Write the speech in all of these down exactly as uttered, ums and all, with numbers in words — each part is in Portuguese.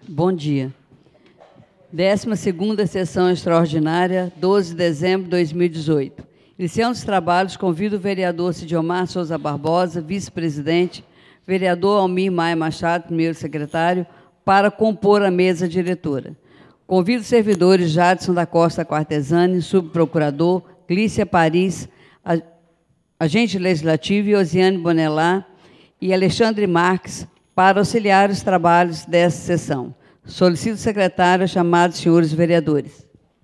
Bom dia. décima segunda Sessão Extraordinária, doze de dezembro de dois mil e dezoito. Iniciando os trabalhos, convido o vereador Cidiomar Souza Barbosa, vice-presidente, vereador Almir Maia Machado, primeiro secretário, para compor a mesa diretora. Convido os servidores Jadson da Costa Quartesani, subprocurador, Clícia Paris, agente legislativo, e Osiane Bonelá e Alexandre Marques, para auxiliar os trabalhos desta sessão. Solicito o secretário a chamar os senhores vereadores.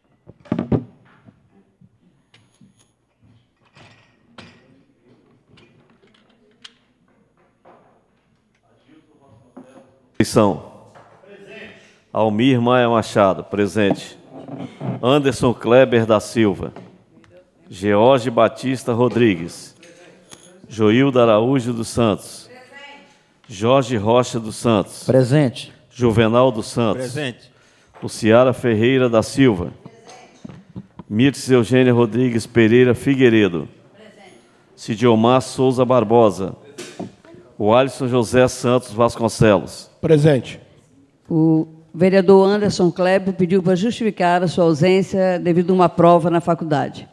Presente. Almir Maia Machado, presente. Anderson Kleber da Silva. George Batista Rodrigues. Joilda Araújo dos Santos. Jorge Rocha dos Santos. Presente. Juvenal dos Santos. Presente. Luciara Ferreira da Silva. Mirtes Eugênia Rodrigues Pereira Figueiredo. Presente. Cidiomar Souza Barbosa. O Alisson José Santos Vasconcelos. Presente. O vereador Anderson Kleber pediu para justificar a sua ausência devido a uma prova na faculdade.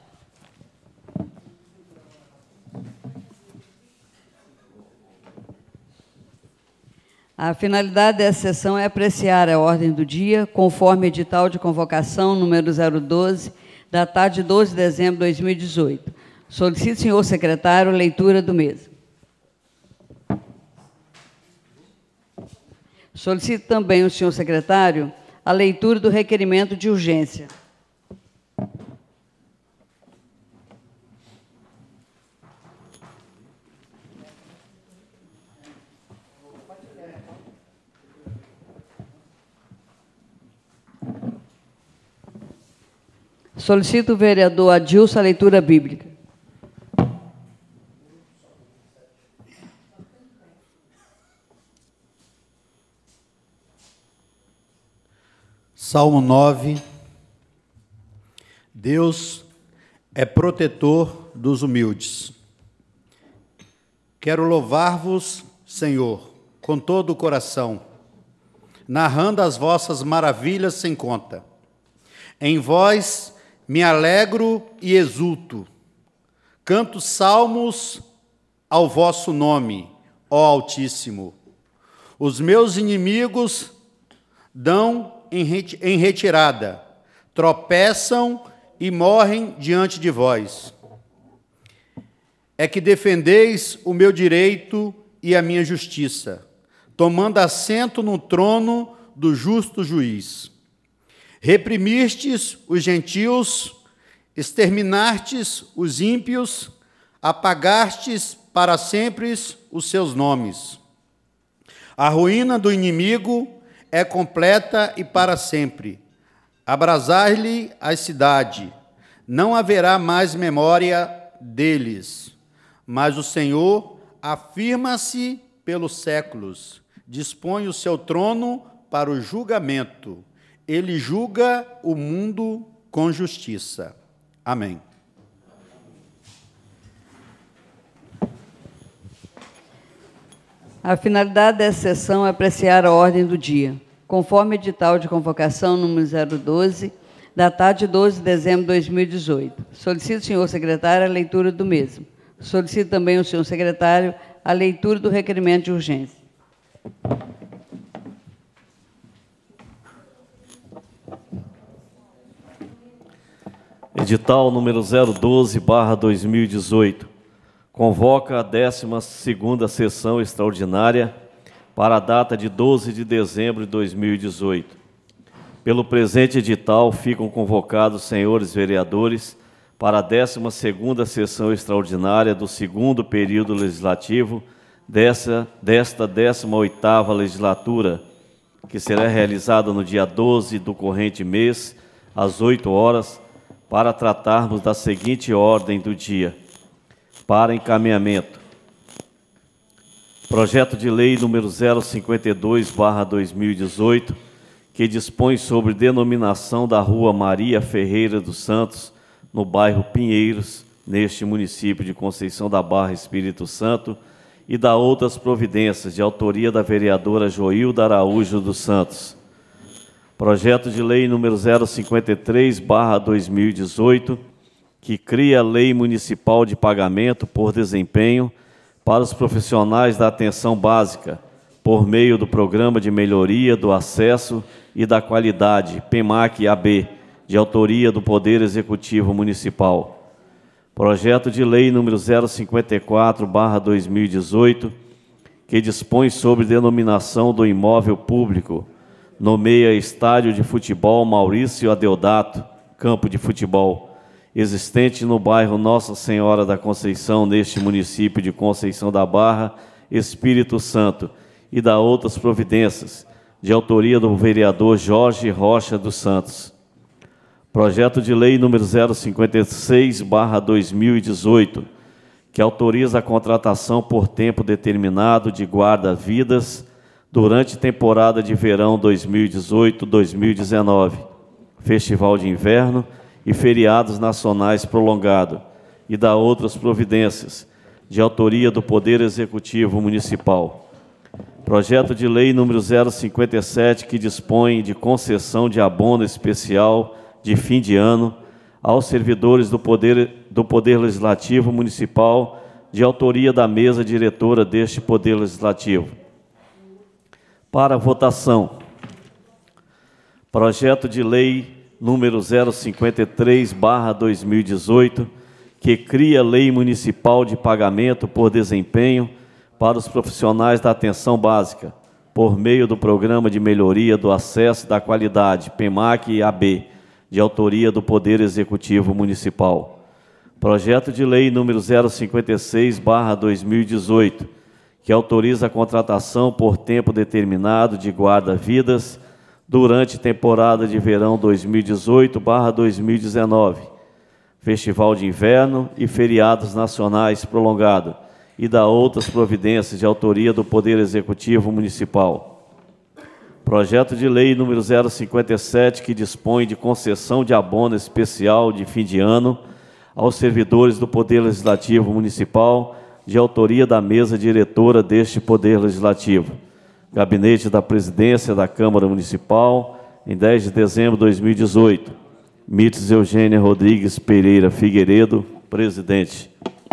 A finalidade dessa sessão é apreciar a ordem do dia, conforme edital de convocação número zero doze, datado de doze de dezembro de dois mil e dezoito. Solicito, senhor secretário, a leitura do mesmo. Solicito também ao senhor secretário a leitura do requerimento de urgência. Solicito o vereador Adilson a leitura bíblica. Salmo nove. Deus é protetor dos humildes. Quero louvar-vos, Senhor, com todo o coração, narrando as vossas maravilhas sem conta. Em vós me alegro e exulto. Canto salmos ao vosso nome, ó Altíssimo. Os meus inimigos dão em retirada, tropeçam e morrem diante de vós. É que defendeis o meu direito e a minha justiça, tomando assento no trono do justo juiz. Reprimistes os gentios, exterminastes os ímpios, apagastes para sempre os seus nomes. A ruína do inimigo é completa e para sempre. Abrasar-lhe a cidade, não haverá mais memória deles. Mas o Senhor afirma-se pelos séculos, dispõe o seu trono para o julgamento. Ele julga o mundo com justiça. Amém. A finalidade dessa sessão é apreciar a ordem do dia, conforme edital de convocação número zero doze, datado de doze de dezembro de dois mil e dezoito. Solicito, senhor secretário, a leitura do mesmo. Solicito também ao senhor secretário a leitura do requerimento de urgência. Edital número zero doze barra dois mil e dezoito. Convoca a décima segunda Sessão Extraordinária para a data de doze de dezembro de dois mil e dezoito. Pelo presente edital, ficam convocados os senhores vereadores para a décima segunda Sessão Extraordinária do segundo período legislativo dessa, desta décima oitava legislatura, que será realizada no dia doze do corrente mês, às oito horas, para tratarmos da seguinte ordem do dia. Para encaminhamento. Projeto de Lei número zero cinquenta e dois barra dois mil e dezoito, que dispõe sobre denominação da Rua Maria Ferreira dos Santos, no bairro Pinheiros, neste município de Conceição da Barra, Espírito Santo, e da outras providências, de autoria da vereadora Joilda Araújo dos Santos. Projeto de lei número zero cinquenta e três barra dois mil e dezoito, que cria a Lei Municipal de Pagamento por Desempenho para os profissionais da atenção básica, por meio do Programa de Melhoria do Acesso e da Qualidade, PEMAC-A B, de autoria do Poder Executivo Municipal. Projeto de lei número zero cinquenta e quatro barra dois mil e dezoito, que dispõe sobre denominação do imóvel público, nomeia Estádio de Futebol Maurício Adeodato, campo de futebol, existente no bairro Nossa Senhora da Conceição, neste município de Conceição da Barra, Espírito Santo, e da outras providências, de autoria do vereador Jorge Rocha dos Santos. Projeto de lei número zero cinquenta e seis barra dois mil e dezoito, que autoriza a contratação por tempo determinado de guarda-vidas durante temporada de verão dois mil e dezoito a dois mil e dezenove, Festival de Inverno e feriados nacionais prolongado, e da outras providências, de autoria do Poder Executivo Municipal. Projeto de lei número zero cinquenta e sete, que dispõe de concessão de abono especial de fim de ano aos servidores do Poder, do Poder Legislativo Municipal, de autoria da mesa diretora deste Poder Legislativo. Para votação, projeto de lei número zero cinquenta e três barra dois mil e dezoito, que cria a Lei Municipal de Pagamento por Desempenho para os profissionais da atenção básica, por meio do Programa de Melhoria do Acesso e da Qualidade, PEMAC-A B, de autoria do Poder Executivo Municipal. Projeto de lei número zero cinquenta e seis barra dois mil e dezoito, que autoriza a contratação por tempo determinado de guarda-vidas durante temporada de verão dois mil e dezoito barra dois mil e dezenove, Festival de Inverno e feriados nacionais prolongado, e da outras providências de autoria do Poder Executivo Municipal. Projeto de lei número zero cinquenta e sete, que dispõe de concessão de abono especial de fim de ano aos servidores do Poder Legislativo Municipal, de autoria da mesa diretora deste Poder Legislativo. Gabinete da Presidência da Câmara Municipal, em dez de dezembro de dois mil e dezoito. Mites Eugênia Rodrigues Pereira Figueiredo, presidente.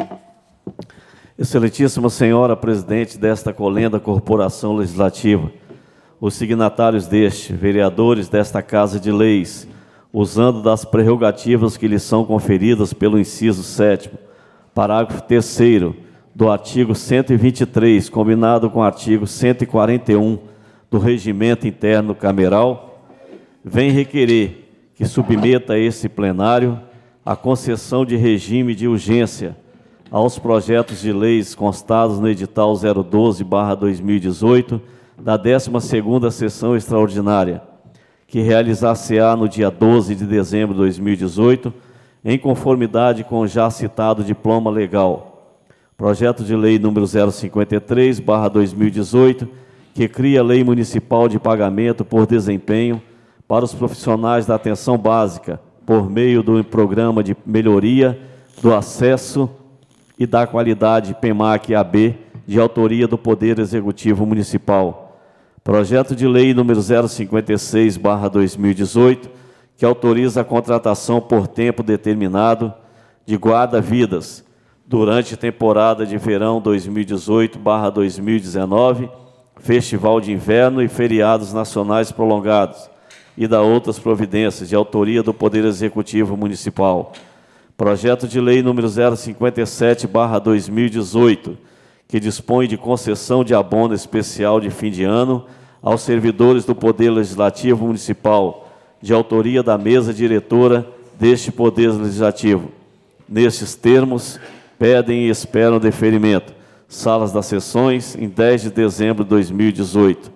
Excelentíssima Senhora Presidente desta colenda Corporação Legislativa, os signatários deste, vereadores desta Casa de Leis, usando das prerrogativas que lhes são conferidas pelo inciso sétimo, parágrafo terceiro, do artigo cento e vinte e três, combinado com o artigo cento e quarenta e um do Regimento Interno Cameral, vem requerer que submeta a esse plenário a concessão de regime de urgência aos projetos de leis constados no edital zero doze barra dois mil e dezoito, da décima segunda sessão extraordinária, que realizar-se-á no dia doze de dezembro de dois mil e dezoito, em conformidade com o já citado diploma legal. Projeto de lei número zero cinquenta e três barra dois mil e dezoito, que cria a Lei Municipal de Pagamento por Desempenho para os profissionais da atenção básica, por meio do Programa de Melhoria do Acesso e da Qualidade, PEMAC-A B, de autoria do Poder Executivo Municipal. Projeto de lei número zero cinquenta e seis barra dois mil e dezoito, que autoriza a contratação por tempo determinado de guarda-vidas durante temporada de verão dois mil e dezoito barra dois mil e dezenove, Festival de Inverno e feriados nacionais prolongados, e da outras providências de autoria do Poder Executivo Municipal. Projeto de lei número zero cinquenta e sete barra dois mil e dezoito, que dispõe de concessão de abono especial de fim de ano aos servidores do Poder Legislativo Municipal, de autoria da mesa diretora deste Poder Legislativo. Nestes termos, pedem e esperam deferimento. Salas das sessões, em dez de dezembro de dois mil e dezoito.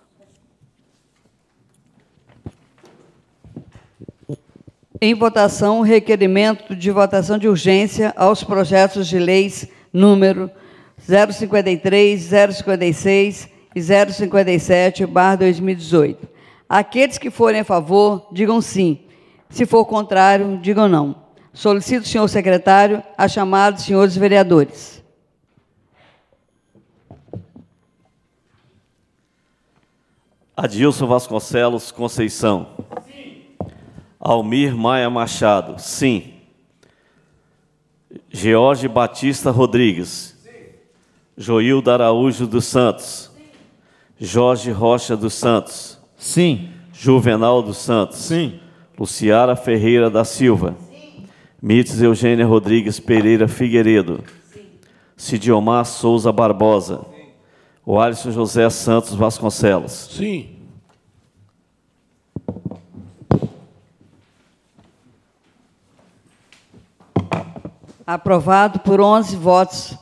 Em votação, o requerimento de votação de urgência aos projetos de leis número zero cinquenta e três, zero cinquenta e seis e zero cinquenta e sete barra dois mil e dezoito. Aqueles que forem a favor, digam sim. Se for contrário, digam não. Solicito, senhor secretário, a chamada dos senhores vereadores. Adilson Vasconcelos Conceição. Sim. Almir Maia Machado. Sim. George Batista Rodrigues. Sim. Joilda Araújo dos Santos. Sim. Jorge Rocha dos Santos. Sim. Juvenal dos Santos. Sim. Luciara Ferreira da Silva. Sim. Mites Eugênia Rodrigues Pereira Figueiredo. Sim. Cidiomar Souza Barbosa. Sim. O Alisson José Santos Vasconcelos. Sim. Aprovado por onze votos.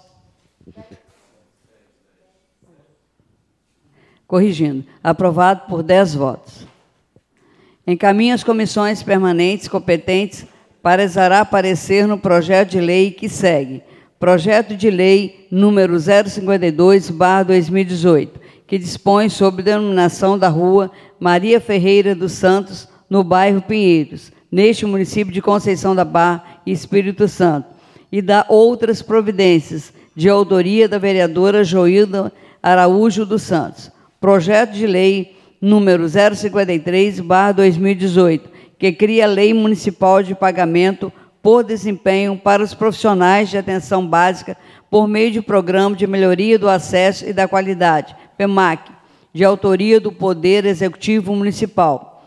Corrigindo. Aprovado por dez votos. Encaminho as comissões permanentes competentes para exarar parecer no projeto de lei que segue. Projeto de lei número zero cinquenta e dois barra dois mil e dezoito, que dispõe sobre denominação da rua Maria Ferreira dos Santos, no bairro Pinheiros, neste município de Conceição da Barra e Espírito Santo, e dá outras providências, de autoria da vereadora Joilda Araújo dos Santos. Projeto de lei número zero cinquenta e três barra dois mil e dezoito, que cria a Lei Municipal de Pagamento por Desempenho para os Profissionais de Atenção Básica por meio de Programa de Melhoria do Acesso e da Qualidade, PEMAC, de autoria do Poder Executivo Municipal.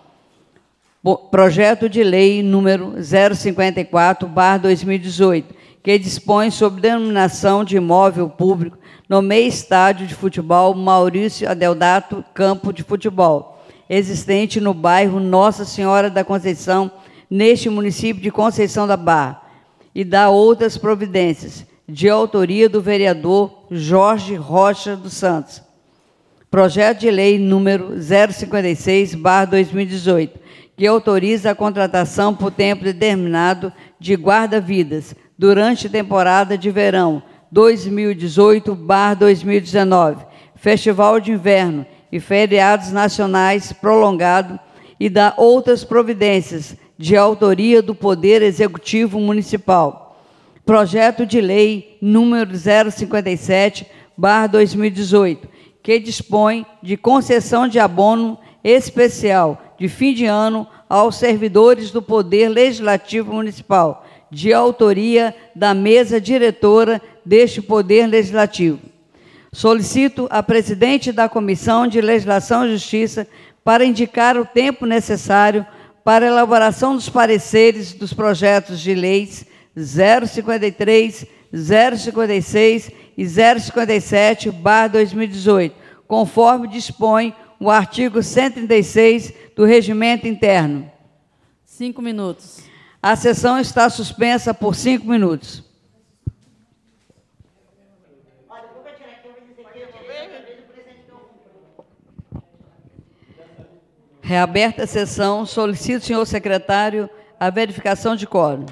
Projeto de lei número zero cinquenta e quatro barra dois mil e dezoito, que dispõe sobre denominação de imóvel público, nomeia estádio de futebol Maurício Adeodato Campo de Futebol, existente no bairro Nossa Senhora da Conceição, neste município de Conceição da Barra, e dá outras providências, de autoria do vereador Jorge Rocha dos Santos. Projeto de lei número zero cinquenta e seis barra dois mil e dezoito, que autoriza a contratação por tempo determinado de guarda-vidas durante a temporada de verão dois mil e dezoito barra dois mil e dezenove, Festival de Inverno e feriados nacionais prolongado, e dá outras providências de autoria do Poder Executivo Municipal. Projeto de lei número zero cinquenta e sete barra dois mil e dezoito, que dispõe de concessão de abono especial de fim de ano aos servidores do Poder Legislativo Municipal, de autoria da mesa diretora deste Poder Legislativo. Solicito a presidente da Comissão de Legislação e Justiça para indicar o tempo necessário para a elaboração dos pareceres dos projetos de leis zero cinquenta e três, zero cinquenta e seis e zero cinquenta e sete barra dois mil e dezoito, conforme dispõe o artigo cento e trinta e seis do Regimento Interno. Cinco minutos. A sessão está suspensa por cinco minutos. Reaberta a sessão, solicito, senhor secretário, a verificação de quórum.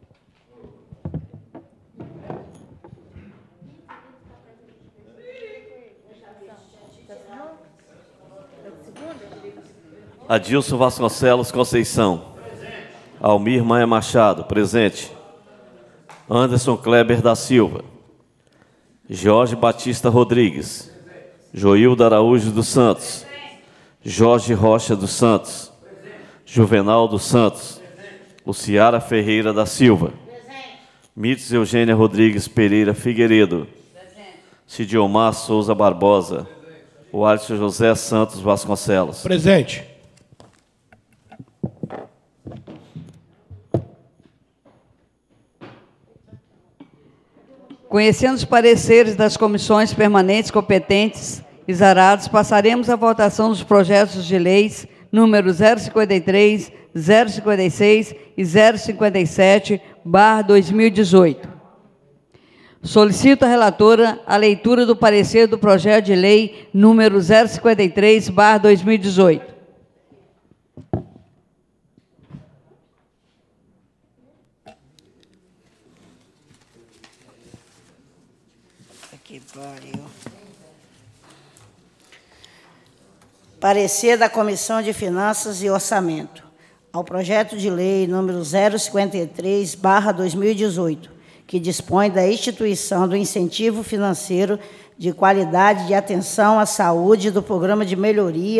Adilson Vasconcelos Conceição. Presente. Almir Maia Machado, presente. Anderson Kleber da Silva. Jorge Batista Rodrigues. Presente. Joilda Araújo dos Santos. Presente. Jorge Rocha dos Santos. Presente. Juvenal dos Santos. Presente. Luciara Ferreira da Silva. Presente. Mites Eugênia Rodrigues Pereira Figueiredo. Presente. Cidiomar Souza Barbosa. Presente. O Alisson José Santos Vasconcelos. Presente. Conhecendo os pareceres das comissões permanentes competentes exarados, passaremos à votação dos projetos de leis número zero cinquenta e três, zero cinquenta e seis e zero cinquenta e sete barra dois mil e dezoito. Solicito à relatora a leitura do parecer do projeto de lei número zero cinquenta e três barra dois mil e dezoito. Que pariu. Parecer da Comissão de Finanças e Orçamento ao projeto de lei número zero cinquenta e três barra dois mil e dezoito, que dispõe da instituição do incentivo financeiro de qualidade de atenção à saúde do Programa de Melhoria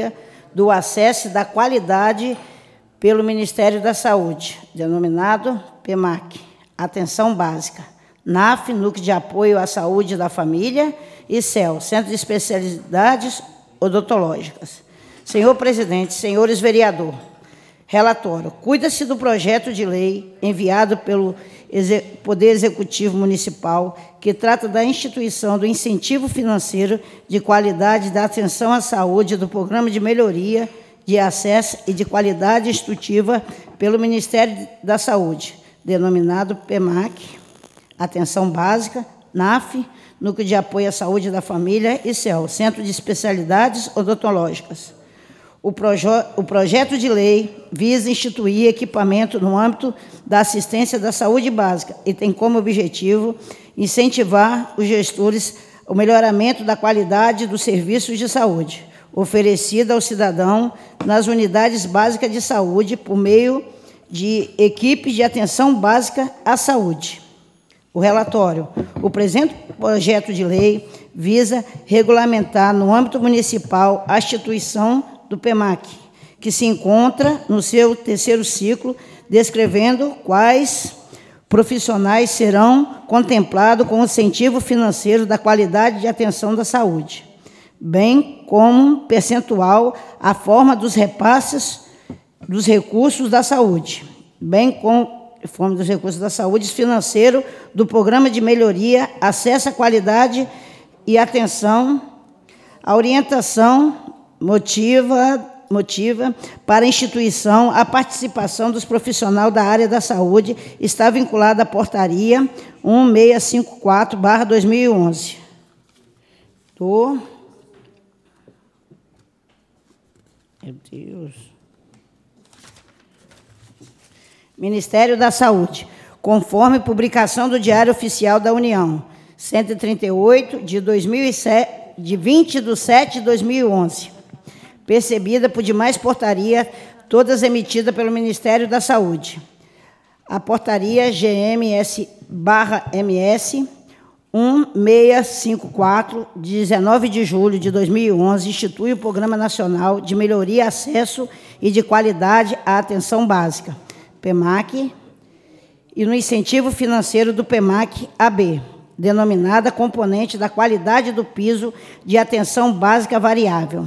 do acesso e da qualidade pelo Ministério da Saúde, denominado PEMAC, Atenção Básica, N A F, Núcleo de Apoio à Saúde da Família, e C E L, Centro de Especialidades Odontológicas. Senhor presidente, senhores vereadores, relatório. Cuida-se do projeto de lei enviado pelo Poder Executivo Municipal, que trata da instituição do incentivo financeiro de qualidade da atenção à saúde do Programa de Melhoria de Acesso e de Qualidade Instrutiva pelo Ministério da Saúde, denominado PEMAC, Atenção Básica, N A F, Núcleo de Apoio à Saúde da Família, e C E L, Centro de Especialidades Odontológicas. O, proje o projeto de lei visa instituir equipamento no âmbito da assistência da saúde básica e tem como objetivo incentivar os gestores ao melhoramento da qualidade dos serviços de saúde oferecida ao cidadão nas unidades básicas de saúde por meio de equipes de atenção básica à saúde. O relatório. O presente projeto de lei visa regulamentar no âmbito municipal a instituição do PEMAC, que se encontra no seu terceiro ciclo, descrevendo quais profissionais serão contemplados com o incentivo financeiro da qualidade de atenção da saúde, bem como percentual a forma dos repasses dos recursos da saúde, bem como a forma dos recursos da saúde financeiro do Programa de Melhoria, Acesso à Qualidade e Atenção, a orientação motiva, motiva para a instituição a participação dos profissionais da área da saúde está vinculada à portaria um seis cinco quatro barra dois mil e onze. Do... Meu Deus. Ministério da Saúde, conforme publicação do Diário Oficial da União, cento e trinta e oito, de, dois mil e sete, de vinte de setembro de dois mil e onze. Percebida por demais portaria, todas emitidas pelo Ministério da Saúde. A portaria G M S barra M S um seis cinco quatro, de dezenove de julho de dois mil e onze, institui o Programa Nacional de Melhoria, Acesso e de Qualidade à Atenção Básica, PEMAC, e no incentivo financeiro do PEMAC-A B, denominada componente da qualidade do piso de atenção básica variável.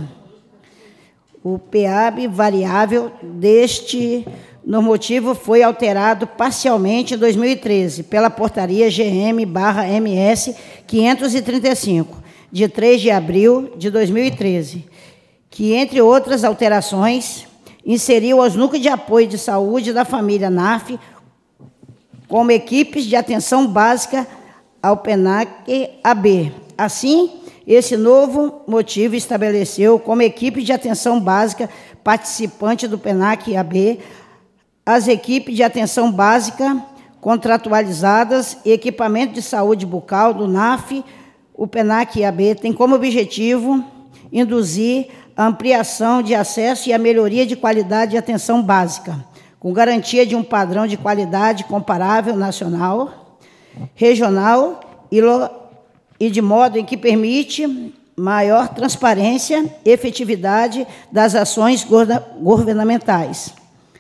O P A B variável deste normativo foi alterado parcialmente em dois mil e treze pela portaria G M barra M S quinhentos e trinta e cinco, de três de abril de dois mil e treze, que, entre outras alterações, inseriu os núcleos de apoio de saúde da família N A F como equipes de atenção básica ao PEMAC-A B. Assim, esse novo motivo estabeleceu como equipe de atenção básica participante do PEMAC-A B as equipes de atenção básica contratualizadas e equipamento de saúde bucal do N A F. O PEMAC-A B tem como objetivo induzir a ampliação de acesso e a melhoria de qualidade de atenção básica, com garantia de um padrão de qualidade comparável nacional, regional e, lo, e de modo em que permite maior transparência e efetividade das ações governamentais,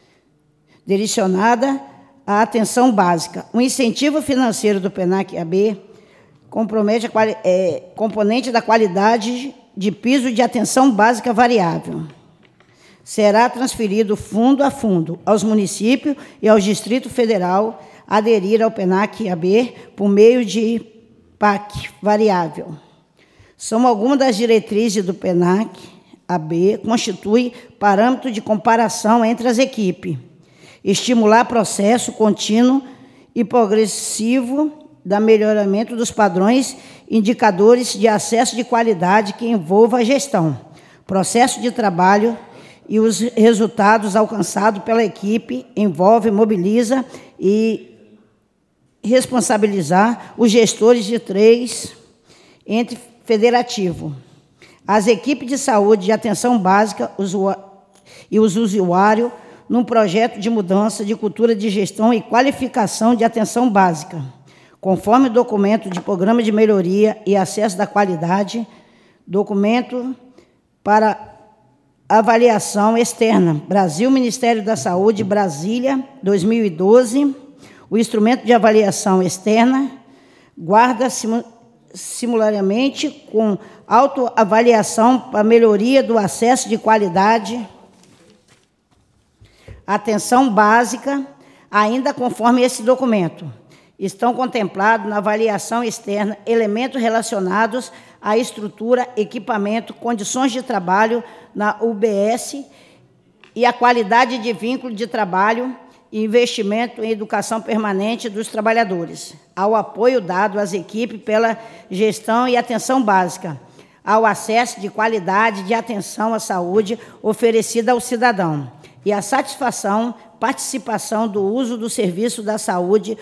direcionada à atenção básica. O incentivo financeiro do PEMAC-A B compromete a é, componente da qualidade de piso de atenção básica variável. Será transferido fundo a fundo aos municípios e ao Distrito Federal aderir ao PEMAC-A B por meio de P A C variável. São algumas das diretrizes do PEMAC-A B, constitui parâmetro de comparação entre as equipes, estimular processo contínuo e progressivo da melhoramento dos padrões, indicadores de acesso de qualidade que envolva a gestão, processo de trabalho e os resultados alcançados pela equipe, envolve, mobiliza e responsabilizar os gestores de três entes federativos, as equipes de saúde de atenção básica e os usuários, num projeto de mudança de cultura de gestão e qualificação de atenção básica, conforme o documento de Programa de Melhoria e Acesso da Qualidade, documento para Avaliação externa. Brasil, Ministério da Saúde, Brasília, dois mil e doze. O instrumento de avaliação externa guarda simu simultaneamente com autoavaliação para melhoria do acesso de qualidade, atenção básica, ainda conforme esse documento. Estão contemplados na avaliação externa elementos relacionados à estrutura, equipamento, condições de trabalho na U B S e a qualidade de vínculo de trabalho e investimento em educação permanente dos trabalhadores, ao apoio dado às equipes pela gestão e atenção básica, ao acesso de qualidade de atenção à saúde oferecida ao cidadão e à satisfação, participação do uso do serviço da saúde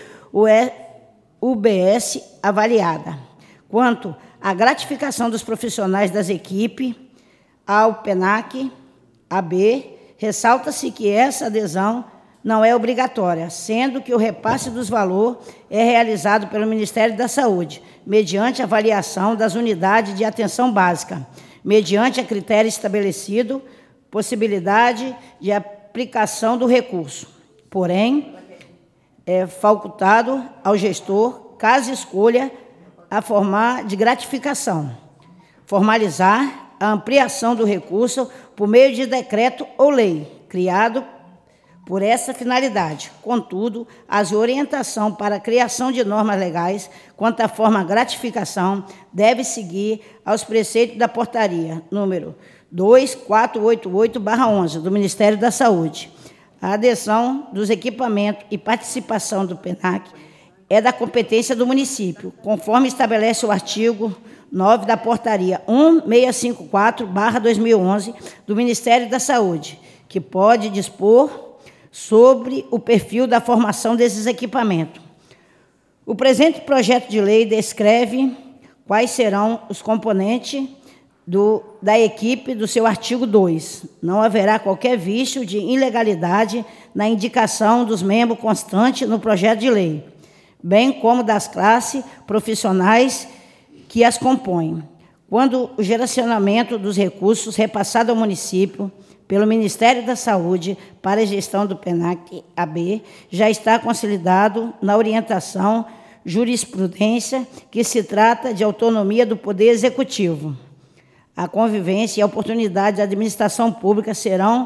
U B S avaliada. Quanto à gratificação dos profissionais das equipes, ao PENAC, A B, ressalta-se que essa adesão não é obrigatória, sendo que o repasse dos valores é realizado pelo Ministério da Saúde, mediante avaliação das unidades de atenção básica, mediante a critério estabelecido, possibilidade de aplicação do recurso. Porém, é facultado ao gestor, caso escolha, a formar de gratificação, formalizar a ampliação do recurso por meio de decreto ou lei, criado por essa finalidade. Contudo, as orientações para a criação de normas legais quanto à forma de gratificação deve seguir aos preceitos da portaria número dois mil quatrocentos e oitenta e oito barra onze do Ministério da Saúde. A adesão dos equipamentos e participação do PENAC é da competência do município, conforme estabelece o artigo nove da portaria mil seiscentos e cinquenta e quatro barra dois mil e onze do Ministério da Saúde, que pode dispor sobre o perfil da formação desses equipamentos. O presente projeto de lei descreve quais serão os componentes do, da equipe do seu artigo dois. Não haverá qualquer vício de ilegalidade na indicação dos membros constantes no projeto de lei, bem como das classes profissionais que as compõem. Quando o gerenciamento dos recursos repassado ao município pelo Ministério da Saúde para a gestão do PENAC A B já está consolidado na orientação jurisprudência que se trata de autonomia do Poder Executivo. A convivência e a oportunidade da administração pública serão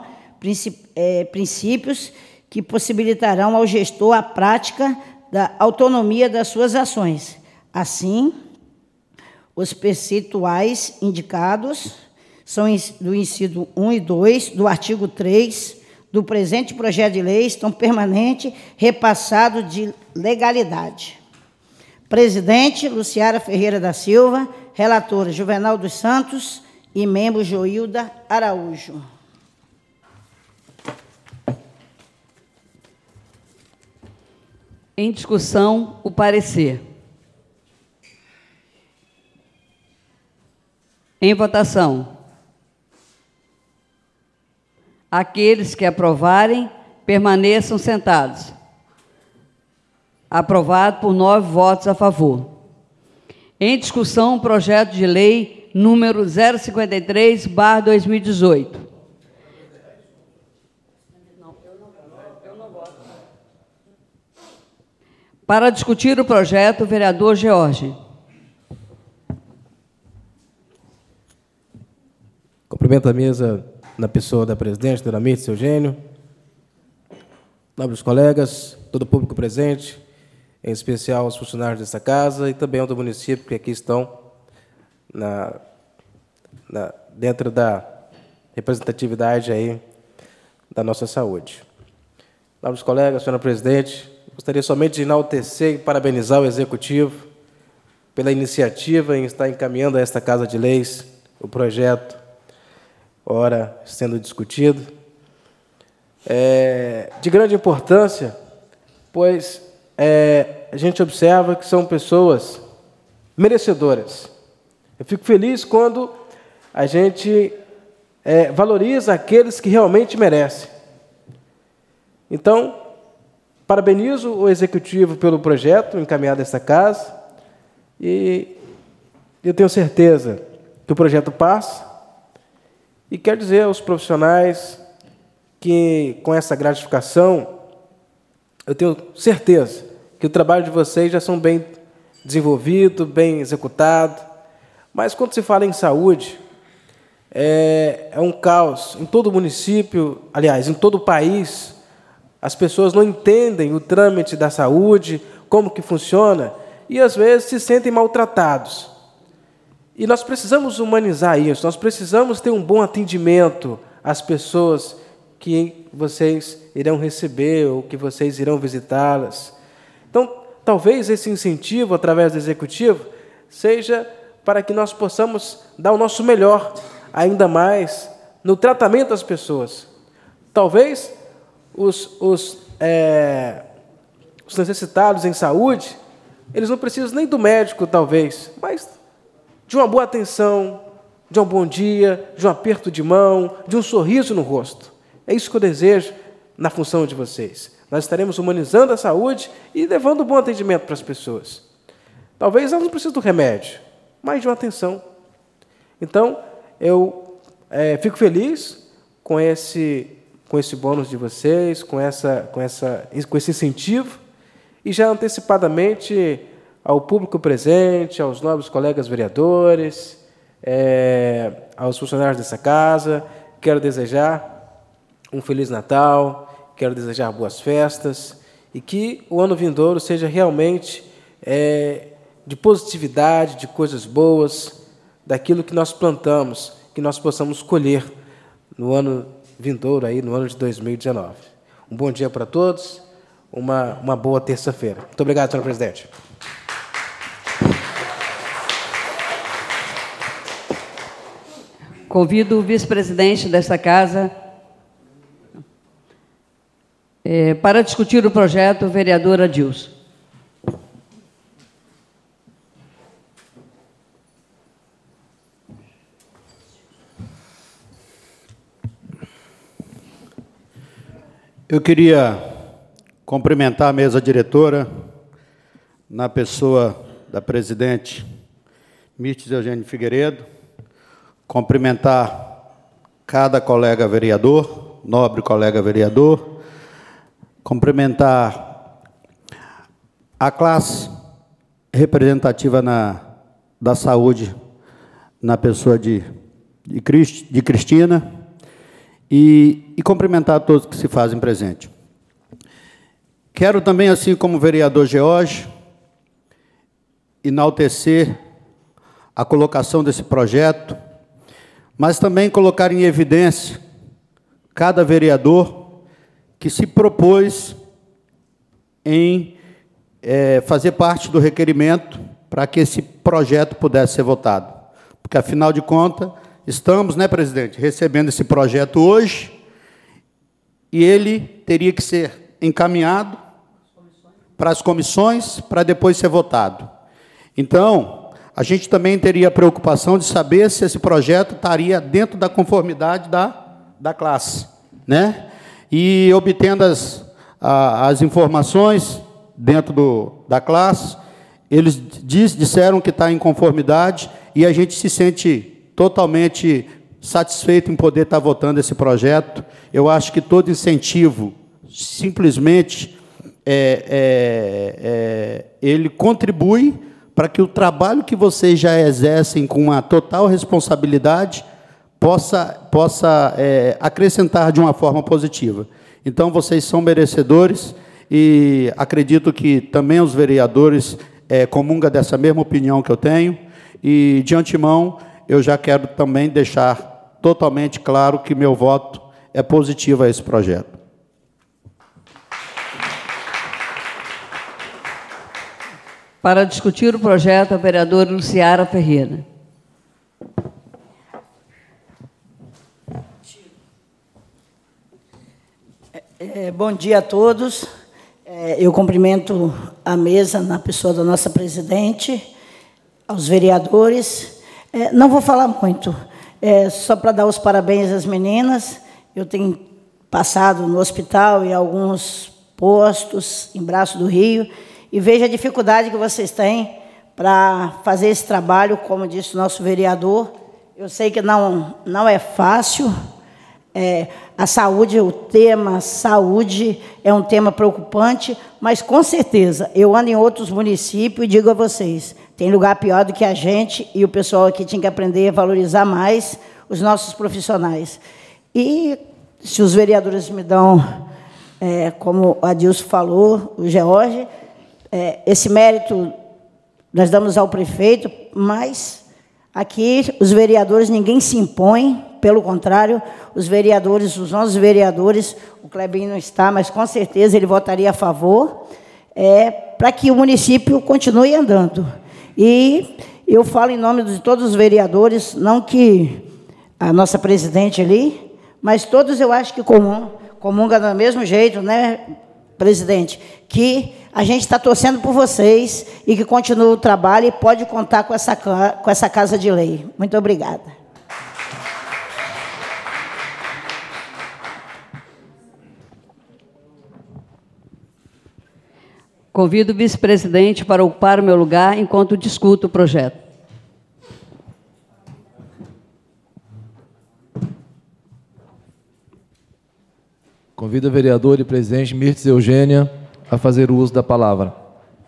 princípios que possibilitarão ao gestor a prática da autonomia das suas ações. Assim, os percentuais indicados são do inciso um e dois do artigo três do presente projeto de lei estão permanente repassado de legalidade. Presidente, Luciara Ferreira da Silva. Relatora, Juvenal dos Santos. E membro, Joilda Araújo. Em discussão, o parecer. Em votação. Aqueles que aprovarem, permaneçam sentados. Aprovado por nove votos a favor. Em discussão, o projeto de lei número zero cinquenta e três barra dois mil e dezoito. Para discutir o projeto, o vereador George. Cumprimento a mesa na pessoa da presidente, dona Mirtz Eugênio, nobres colegas, todo o público presente, em especial os funcionários dessa casa e também ao do município, que aqui estão na, na, dentro da representatividade aí da nossa saúde. Nobres colegas, senhora presidente, gostaria somente de enaltecer e parabenizar o Executivo pela iniciativa em estar encaminhando a esta Casa de Leis o projeto, ora sendo discutido, é de grande importância, pois é, a gente observa que são pessoas merecedoras. Eu fico feliz quando a gente é, valoriza aqueles que realmente merecem. Então, parabenizo o Executivo pelo projeto encaminhado a esta casa e eu tenho certeza que o projeto passa E quero dizer aos profissionais que, com essa gratificação, eu tenho certeza que o trabalho de vocês já são bem desenvolvido, bem executado. Mas, quando se fala em saúde, é, é um caos. Em todo o município, aliás, em todo o país, as pessoas não entendem o trâmite da saúde, como que funciona, e, às vezes, se sentem maltratados. E nós precisamos humanizar isso, nós precisamos ter um bom atendimento às pessoas que vocês irão receber ou que vocês irão visitá-las. Então, talvez esse incentivo, através do Executivo, seja para que nós possamos dar o nosso melhor, ainda mais, no tratamento das pessoas. Talvez os, os, é, os necessitados em saúde, eles não precisam nem do médico, talvez, mas de uma boa atenção, de um bom dia, de um aperto de mão, de um sorriso no rosto. É isso que eu desejo na função de vocês. Nós estaremos humanizando a saúde e levando um bom atendimento para as pessoas. Talvez elas não precisem do remédio, mas de uma atenção. Então, eu é, fico feliz com esse, com esse bônus de vocês, com, essa, com, essa, com esse incentivo, e já antecipadamente ao público presente, aos nobres colegas vereadores, é, aos funcionários dessa casa, quero desejar um Feliz Natal, quero desejar boas festas e que o ano vindouro seja realmente é, de positividade, de coisas boas, daquilo que nós plantamos, que nós possamos colher no ano vindouro, aí, no ano de dois mil e dezenove. Um bom dia para todos, uma, uma boa terça-feira. Muito obrigado, senhor presidente. Convido o vice-presidente desta casa é, para discutir o projeto, o vereador Adilson. Eu queria cumprimentar a mesa diretora, na pessoa da presidente Mirtes Eugênio Figueiredo, cumprimentar cada colega vereador, nobre colega vereador, cumprimentar a classe representativa na, da saúde, na pessoa de, de, Crist, de Cristina, e, e cumprimentar a todos que se fazem presente. Quero também, assim como o vereador George, enaltecer a colocação desse projeto, mas também colocar em evidência cada vereador que se propôs em é, fazer parte do requerimento para que esse projeto pudesse ser votado. Porque, afinal de contas, estamos, né, presidente, recebendo esse projeto hoje e ele teria que ser encaminhado para as comissões para depois ser votado. Então, a gente também teria a preocupação de saber se esse projeto estaria dentro da conformidade da, da classe, né? E obtendo as, a, as informações dentro do, da classe, eles diz, disseram que está em conformidade e a gente se sente totalmente satisfeito em poder estar votando esse projeto. Eu acho que todo incentivo, simplesmente, é, é, é, ele contribui para que o trabalho que vocês já exercem com uma total responsabilidade possa, possa é, acrescentar de uma forma positiva. Então, vocês são merecedores e acredito que também os vereadores é, comungam dessa mesma opinião que eu tenho. E, de antemão, eu já quero também deixar totalmente claro que meu voto é positivo a esse projeto. Para discutir o projeto, a vereadora Luciara Ferreira. É, bom dia a todos. É, eu cumprimento a mesa na pessoa da nossa presidente, aos vereadores. É, não vou falar muito, é, só para dar os parabéns às meninas. Eu tenho passado no hospital e alguns postos em Braço do Rio, e vejo a dificuldade que vocês têm para fazer esse trabalho, como disse o nosso vereador, Eu sei que não, não é fácil. É, a saúde, o tema saúde é um tema preocupante, mas, com certeza, eu ando em outros municípios e digo a vocês, tem lugar pior do que a gente, e o pessoal aqui tinha que aprender a valorizar mais os nossos profissionais. E, se os vereadores me dão, é, como o Adilson falou, o George, é, esse mérito nós damos ao prefeito, mas aqui os vereadores, ninguém se impõe, pelo contrário, os vereadores, os nossos vereadores, o Clebinho não está, mas com certeza ele votaria a favor, é, para que o município continue andando. E eu falo em nome de todos os vereadores, não que a nossa presidente ali, mas todos eu acho que comum, comunga do mesmo jeito, né, presidente, que a gente está torcendo por vocês e que continue o trabalho e pode contar com essa, com essa Casa de Lei. Muito obrigada. Convido o vice-presidente para ocupar o meu lugar enquanto discuto o projeto. Convido a vereadora e presidente Mirtes Eugênia a fazer uso da palavra.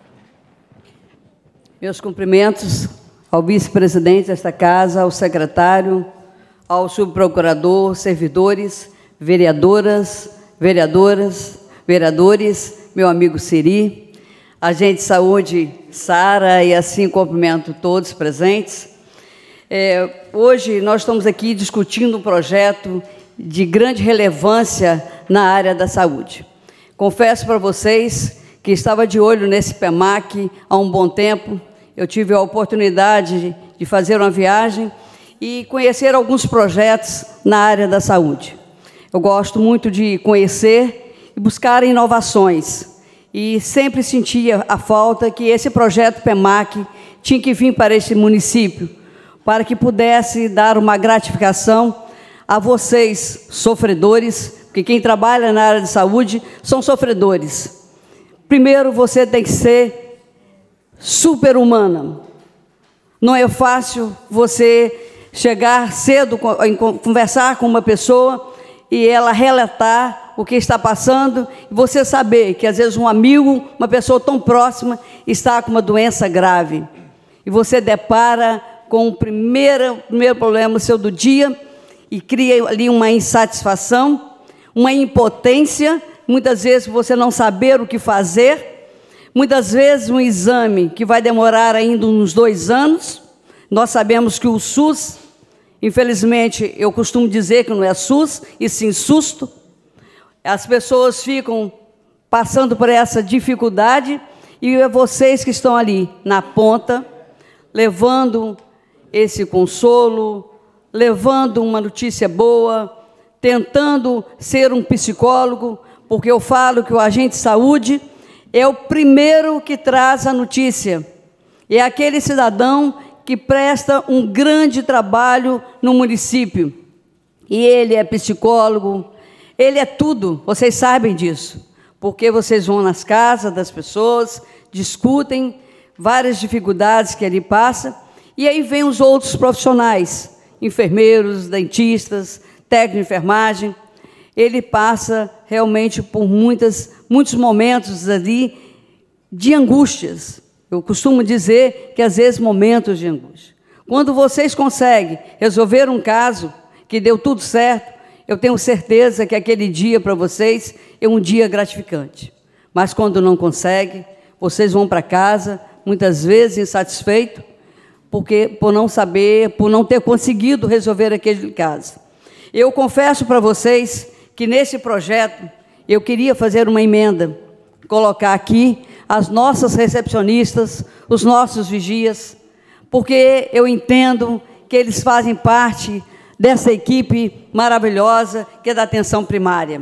Meus cumprimentos ao vice-presidente desta casa, ao secretário, ao subprocurador, servidores, vereadoras, vereadoras, vereadores, meu amigo Siri, agente de saúde, Sara, e assim cumprimento todos presentes. É, hoje nós estamos aqui discutindo um projeto de grande relevância na área da saúde. Confesso para vocês que estava de olho nesse P E M A C há um bom tempo. Eu tive a oportunidade de fazer uma viagem e conhecer alguns projetos na área da saúde. Eu gosto muito de conhecer e buscar inovações. E sempre sentia a falta que esse projeto P E M A C tinha que vir para este município, para que pudesse dar uma gratificação a vocês, sofredores, porque quem trabalha na área de saúde são sofredores. Primeiro, você tem que ser super-humana. Não é fácil você chegar cedo, conversar com uma pessoa e ela relatar o que está passando, e você saber que, às vezes, um amigo, uma pessoa tão próxima, está com uma doença grave. E você depara com o primeiro, primeiro problema seu do dia e cria ali uma insatisfação, uma impotência, muitas vezes você não saber o que fazer, muitas vezes um exame que vai demorar ainda uns dois anos. Nós sabemos que o SUS, infelizmente, eu costumo dizer que não é SUS, e sim susto. As pessoas ficam passando por essa dificuldade e é vocês que estão ali na ponta, levando esse consolo, levando uma notícia boa, tentando ser um psicólogo, porque eu falo que o agente de saúde é o primeiro que traz a notícia. É aquele cidadão que presta um grande trabalho no município. E ele é psicólogo, ele é tudo, vocês sabem disso, porque vocês vão nas casas das pessoas, discutem várias dificuldades que ele passa, e aí vem os outros profissionais, enfermeiros, dentistas, técnico de enfermagem. Ele passa realmente por muitas, muitos momentos ali de angústias. Eu costumo dizer que, às vezes, momentos de angústia. Quando vocês conseguem resolver um caso que deu tudo certo, eu tenho certeza que aquele dia para vocês é um dia gratificante. Mas quando não consegue, vocês vão para casa, muitas vezes insatisfeitos, porque, por não saber, por não ter conseguido resolver aquele caso. Eu confesso para vocês que, nesse projeto, eu queria fazer uma emenda, colocar aqui as nossas recepcionistas, os nossos vigias, porque eu entendo que eles fazem parte dessa equipe maravilhosa que é da atenção primária.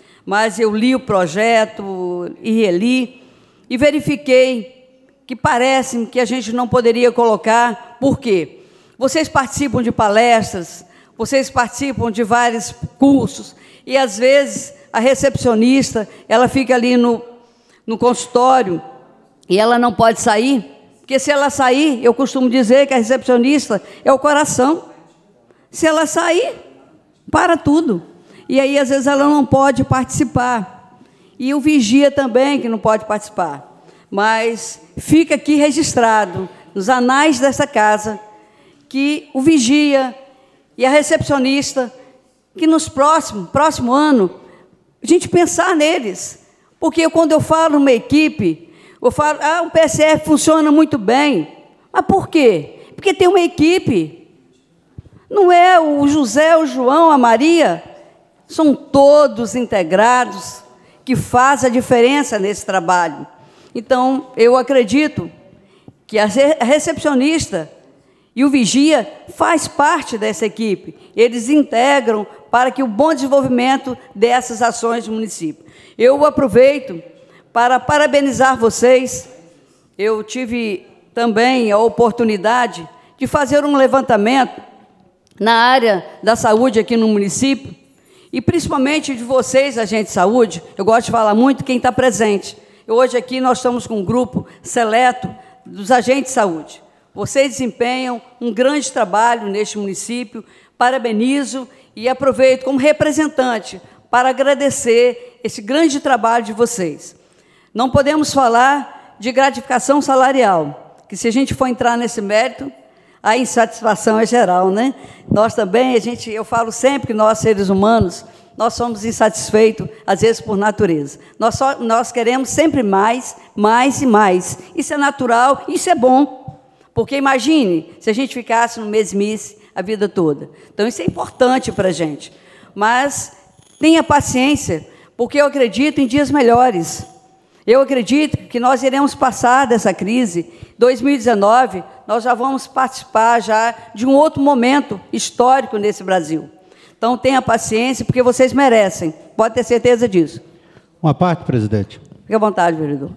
Mas eu li o projeto e reli e verifiquei que parece que a gente não poderia colocar. Por quê? Vocês participam de palestras, vocês participam de vários cursos, e, às vezes, a recepcionista, ela fica ali no, no consultório e ela não pode sair, porque, se ela sair, eu costumo dizer que a recepcionista é o coração. Se ela sair, para tudo. E aí, às vezes, ela não pode participar. E o vigia também, que não pode participar. Mas fica aqui registrado, nos anais dessa casa, que o vigia e a recepcionista, que nos próximos, próximo ano, a gente pensar neles. Porque quando eu falo numa equipe, eu falo, ah, o P S F funciona muito bem. Mas por quê? Porque tem uma equipe. Não é o José, o João, a Maria. São todos integrados que fazem a diferença nesse trabalho. Então, eu acredito que a recepcionista e o vigia faz parte dessa equipe. Eles integram para que o bom desenvolvimento dessas ações do município. Eu aproveito para parabenizar vocês. Eu tive também a oportunidade de fazer um levantamento na área da saúde aqui no município, e principalmente de vocês, agentes de saúde. Eu gosto de falar muito quem está presente. Hoje aqui nós estamos com um grupo seleto dos agentes de saúde. Vocês desempenham um grande trabalho neste município, parabenizo e aproveito como representante para agradecer esse grande trabalho de vocês. Não podemos falar de gratificação salarial, que se a gente for entrar nesse mérito, a insatisfação é geral, né? Nós também, a gente, eu falo sempre que nós, seres humanos, nós somos insatisfeitos, às vezes, por natureza. Nós, só, nós queremos sempre mais, mais e mais. Isso é natural, isso é bom. Porque imagine se a gente ficasse no mesmice a vida toda. Então, isso é importante para a gente. Mas tenha paciência, porque eu acredito em dias melhores. Eu acredito que nós iremos passar dessa crise. dois mil e dezenove, nós já vamos participar já de um outro momento histórico nesse Brasil. Então, tenha paciência, porque vocês merecem. Pode ter certeza disso. Uma parte, presidente. Fique à vontade, vereador.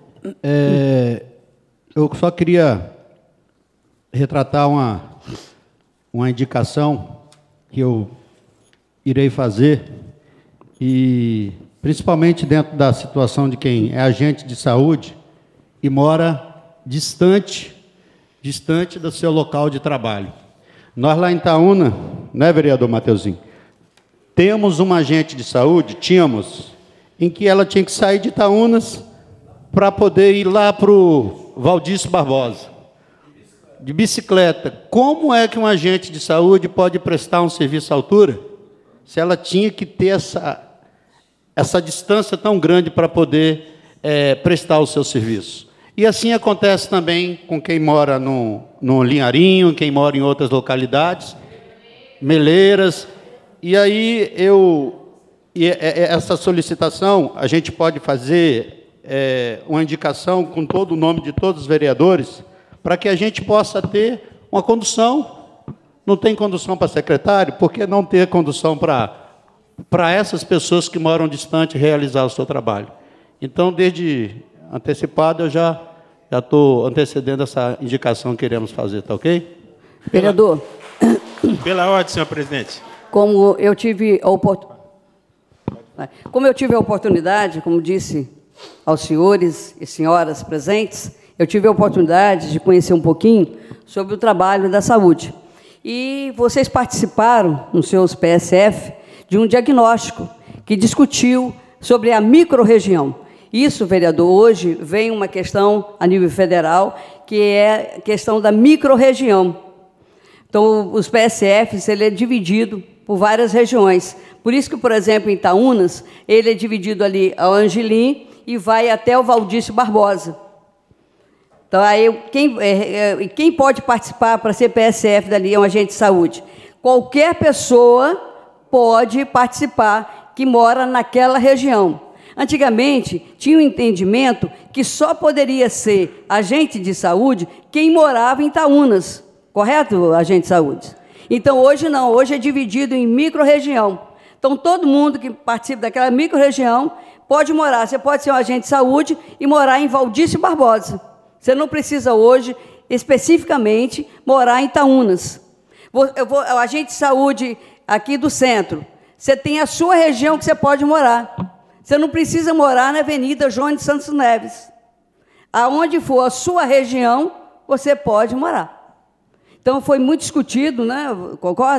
É, eu só queria retratar uma, uma indicação que eu irei fazer, e principalmente dentro da situação de quem é agente de saúde e mora distante, distante do seu local de trabalho. Nós lá em Itaúna, né, vereador Mateuzinho, temos uma agente de saúde, tínhamos, em que ela tinha que sair de Itaúnas para poder ir lá para o Valdício Barbosa, de bicicleta. Como é que um agente de saúde pode prestar um serviço à altura se ela tinha que ter essa, essa distância tão grande para poder é, prestar o seu serviço? E assim acontece também com quem mora no, no Linharinho, quem mora em outras localidades, Meleiras. E aí, eu, e essa solicitação, a gente pode fazer é, uma indicação com todo o nome de todos os vereadores, para que a gente possa ter uma condução. Não tem condução para secretário, por que não ter condução para, para essas pessoas que moram distante realizar o seu trabalho? Então, desde antecipado, eu já já estou antecedendo essa indicação que iremos fazer, tá ok? Vereador. Pela ordem, senhor presidente. Como eu tive a oportunidade, como eu tive a oportunidade, como disse aos senhores e senhoras presentes, eu tive a oportunidade de conhecer um pouquinho sobre o trabalho da saúde. E vocês participaram, nos seus P S F, de um diagnóstico que discutiu sobre a microrregião. Isso, vereador, hoje vem uma questão a nível federal, que é a questão da microrregião. Então, os P S Fs, ele é dividido por várias regiões. Por isso que, por exemplo, em Itaúnas, ele é dividido ali ao Angelim e vai até o Valdício Barbosa. Então, aí, quem, é, é, quem pode participar para ser P S F dali é um agente de saúde? Qualquer pessoa pode participar que mora naquela região. Antigamente, tinha um entendimento que só poderia ser agente de saúde quem morava em Itaúnas. Correto, agente de saúde? Então, hoje não. Hoje é dividido em microrregião. Então, todo mundo que participa daquela microrregião pode morar. Você pode ser um agente de saúde e morar em Valdício Barbosa. Você não precisa hoje, especificamente, morar em Itaúnas. Eu vou, o agente de saúde aqui do centro, você tem a sua região que você pode morar. Você não precisa morar na Avenida João de Santos Neves. Aonde for a sua região, você pode morar. Então, foi muito discutido, né, concorda?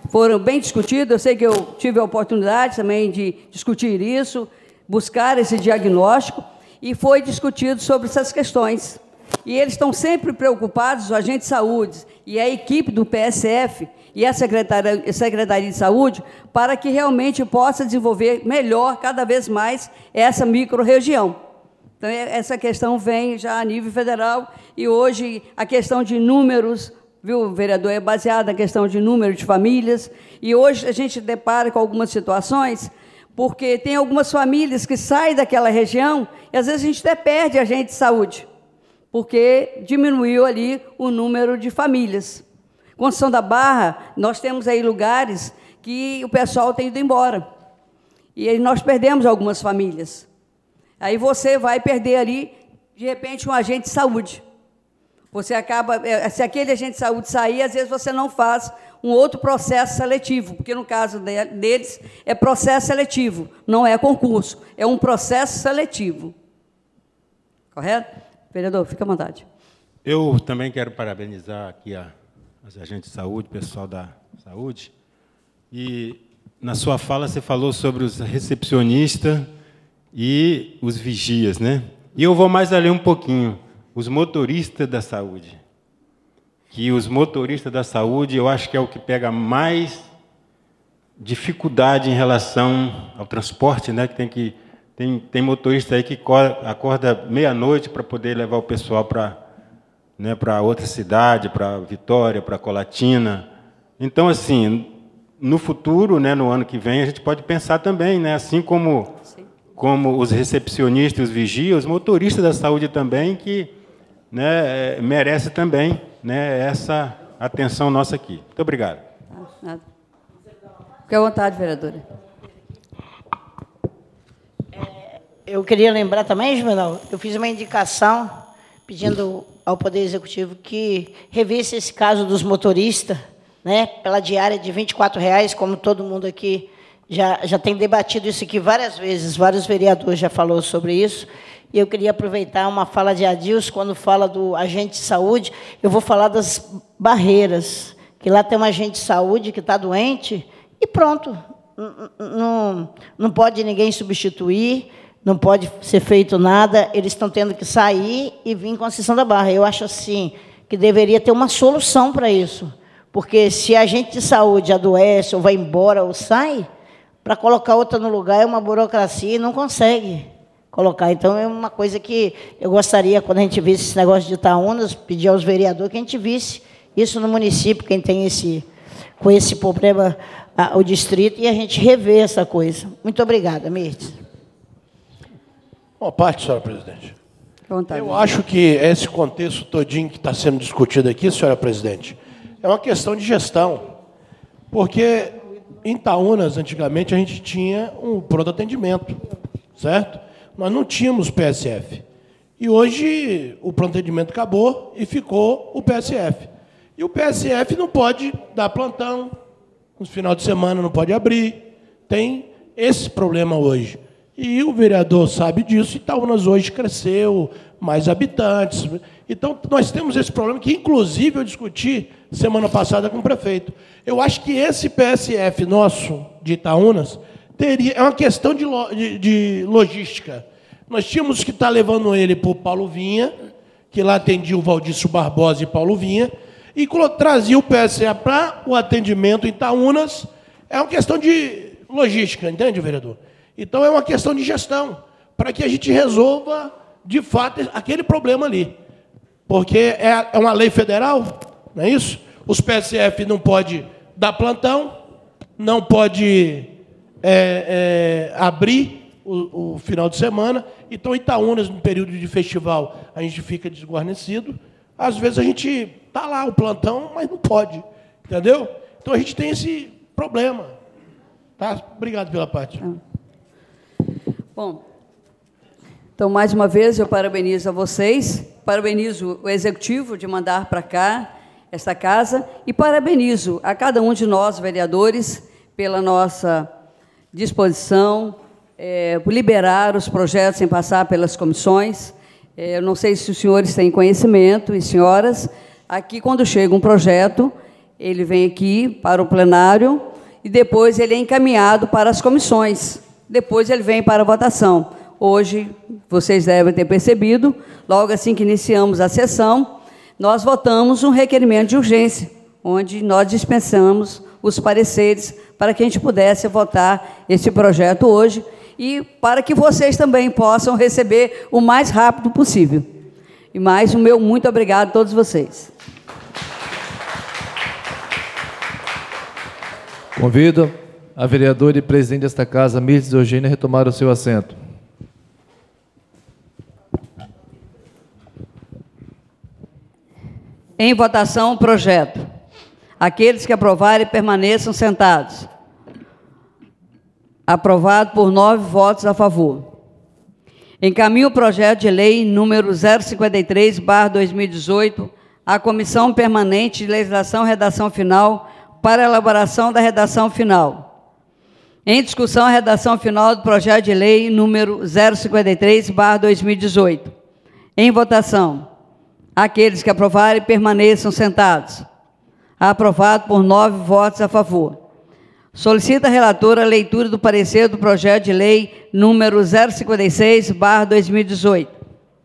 foram bem discutidos. Eu sei que eu tive a oportunidade também de discutir isso, buscar esse diagnóstico, e foi discutido sobre essas questões. E eles estão sempre preocupados, os agentes de saúde e a equipe do P S F e a Secretaria, Secretaria de Saúde, para que realmente possa desenvolver melhor, cada vez mais, essa micro-região. Então, essa questão vem já a nível federal, e hoje a questão de números, viu, vereador, é baseada na questão de número de famílias, e hoje a gente depara com algumas situações, porque tem algumas famílias que saem daquela região, e às vezes a gente até perde agente de saúde, porque diminuiu ali o número de famílias. Construção da Barra, nós temos aí lugares que o pessoal tem ido embora, e aí nós perdemos algumas famílias. Aí você vai perder ali, de repente, um agente de saúde. Você acaba, se aquele agente de saúde sair, às vezes você não faz um outro processo seletivo, porque no caso deles é processo seletivo, não é concurso, é um processo seletivo. Correto? Vereador, fica à vontade. Eu também quero parabenizar aqui a, os agentes de saúde, o pessoal da saúde. E, na sua fala, você falou sobre os recepcionistas e os vigias, né? E eu vou mais além um pouquinho. Os motoristas da saúde. Que os motoristas da saúde, eu acho que é o que pega mais dificuldade em relação ao transporte, né? Que tem que tem, tem motorista aí que acorda meia-noite para poder levar o pessoal para, né, para outra cidade, para Vitória, para Colatina. Então, assim, no futuro, né, no ano que vem, a gente pode pensar também, né, assim como como os recepcionistas, os vigias, os motoristas da saúde também, que, né, merece também, né, essa atenção nossa aqui. Muito obrigado. Nada. Fique à vontade, vereadora. É, eu queria lembrar também, Juvenal, eu fiz uma indicação pedindo ao Poder Executivo que revisse esse caso dos motoristas, né, pela diária de vinte e quatro reais, como todo mundo aqui já, já tem debatido isso aqui várias vezes, vários vereadores já falaram sobre isso, e eu queria aproveitar uma fala de Adilson, quando fala do agente de saúde, eu vou falar das barreiras, que lá tem um agente de saúde que está doente, e pronto, não, não pode ninguém substituir, não pode ser feito nada, eles estão tendo que sair e vir com a Conceição da Barra. Eu acho assim, que deveria ter uma solução para isso, porque se a agente de saúde adoece, ou vai embora, ou sai, para colocar outra no lugar é uma burocracia e não consegue colocar. Então, é uma coisa que eu gostaria, quando a gente visse esse negócio de Itaúnas, pedir aos vereadores que a gente visse isso no município, quem tem esse, com esse problema, a, o distrito, e a gente rever essa coisa. Muito obrigada, Mirtes. Uma parte, senhora presidente. Vontade. Eu acho que esse contexto todinho que está sendo discutido aqui, senhora presidente, é uma questão de gestão, porque em Itaúnas, antigamente, a gente tinha um pronto atendimento, certo? Nós não tínhamos P S F. E hoje o pronto atendimento acabou e ficou o P S F. E o P S F não pode dar plantão, no final de semana não pode abrir, tem esse problema hoje. E o vereador sabe disso, e Itaúnas hoje cresceu, mais habitantes. Então, nós temos esse problema que, inclusive, eu discuti semana passada com o prefeito. Eu acho que esse P S F nosso, de Itaúnas, teria, é uma questão de, de, de logística. Nós tínhamos que estar levando ele para o Paulo Vinha, que lá atendia o Valdício Barbosa e Paulo Vinha, e trazia o P S F para o atendimento em Itaúnas. É uma questão de logística, entende, vereador? Então, é uma questão de gestão, para que a gente resolva, de fato, aquele problema ali. Porque é uma lei federal, não é isso? Os P S F não podem dar plantão, não pode é, é, abrir o, o final de semana. Então, Itaúnas, no período de festival, a gente fica desguarnecido. Às vezes, a gente está lá, o plantão, mas não pode, entendeu? Então, a gente tem esse problema. Tá? Obrigado pela parte. Bom, então, mais uma vez, eu parabenizo a vocês, parabenizo o Executivo de mandar para cá esta casa e parabenizo a cada um de nós, vereadores, pela nossa disposição, é, por liberar os projetos sem passar pelas comissões. É, eu não sei se os senhores têm conhecimento, e senhoras, aqui, quando chega um projeto, ele vem aqui para o plenário e depois ele é encaminhado para as comissões. Depois ele vem para a votação. Hoje, vocês devem ter percebido, logo assim que iniciamos a sessão, nós votamos um requerimento de urgência, onde nós dispensamos os pareceres para que a gente pudesse votar esse projeto hoje e para que vocês também possam receber o mais rápido possível. E mais o meu muito obrigado a todos vocês. Convido a vereadora e presidente desta casa, Mirtes Eugênia, a retomar o seu assento. Em votação, o projeto. Aqueles que aprovarem permaneçam sentados. Aprovado por nove votos a favor. Encaminho o projeto de lei número zero cinquenta e três barra dois mil e dezoito à Comissão Permanente de Legislação e Redação Final para a elaboração da redação final. Em discussão, a redação final do projeto de lei número zero cinquenta e três barra dois mil e dezoito. Em votação. Aqueles que aprovarem permaneçam sentados. Aprovado por nove votos a favor. Solicita a relatora a leitura do parecer do projeto de lei número zero cinquenta e seis barra dois mil e dezoito.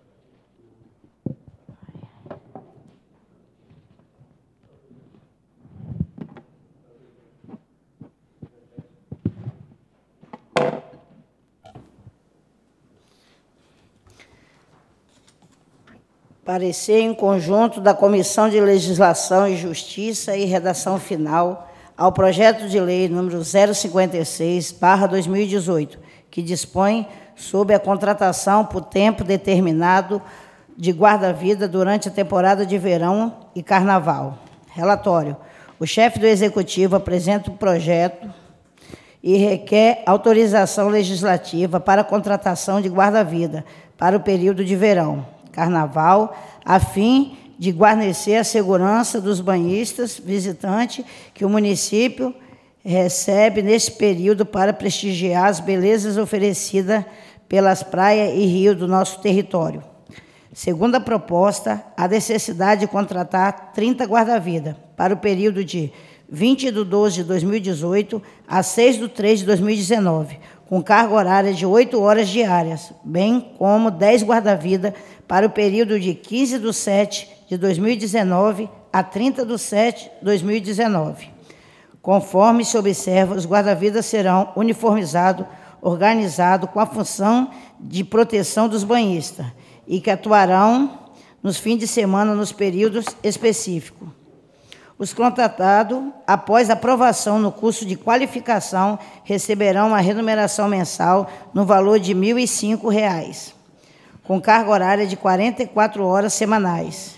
Parecer em conjunto da Comissão de Legislação e Justiça e redação final ao projeto de lei número zero cinquenta e seis barra dois mil e dezoito, que dispõe sobre a contratação por tempo determinado de guarda-vida durante a temporada de verão e carnaval. Relatório. O chefe do Executivo apresenta o projeto e requer autorização legislativa para a contratação de guarda-vida para o período de verão, carnaval, a fim de guarnecer a segurança dos banhistas visitantes que o município recebe nesse período para prestigiar as belezas oferecidas pelas praias e rios do nosso território. Segundo a proposta, há necessidade de contratar trinta guarda-vida para o período de vinte de doze de dois mil e dezoito a seis de três de dois mil e dezenove, com carga horária de oito horas diárias, bem como dez guarda-vida para o período de quinze de sete de dois mil e dezenove a trinta de sete de dois mil e dezenove. Conforme se observa, os guarda-vidas serão uniformizados, organizados com a função de proteção dos banhistas e que atuarão nos fins de semana nos períodos específicos. Os contratados, após aprovação no curso de qualificação, receberão uma remuneração mensal no valor de mil e cinco reais, com carga horária de quarenta e quatro horas semanais.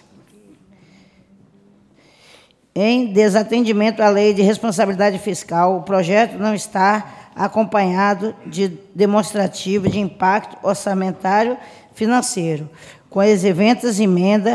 Em desatendimento à lei de responsabilidade fiscal, o projeto não está acompanhado de demonstrativo de impacto orçamentário financeiro, com as eventas emendas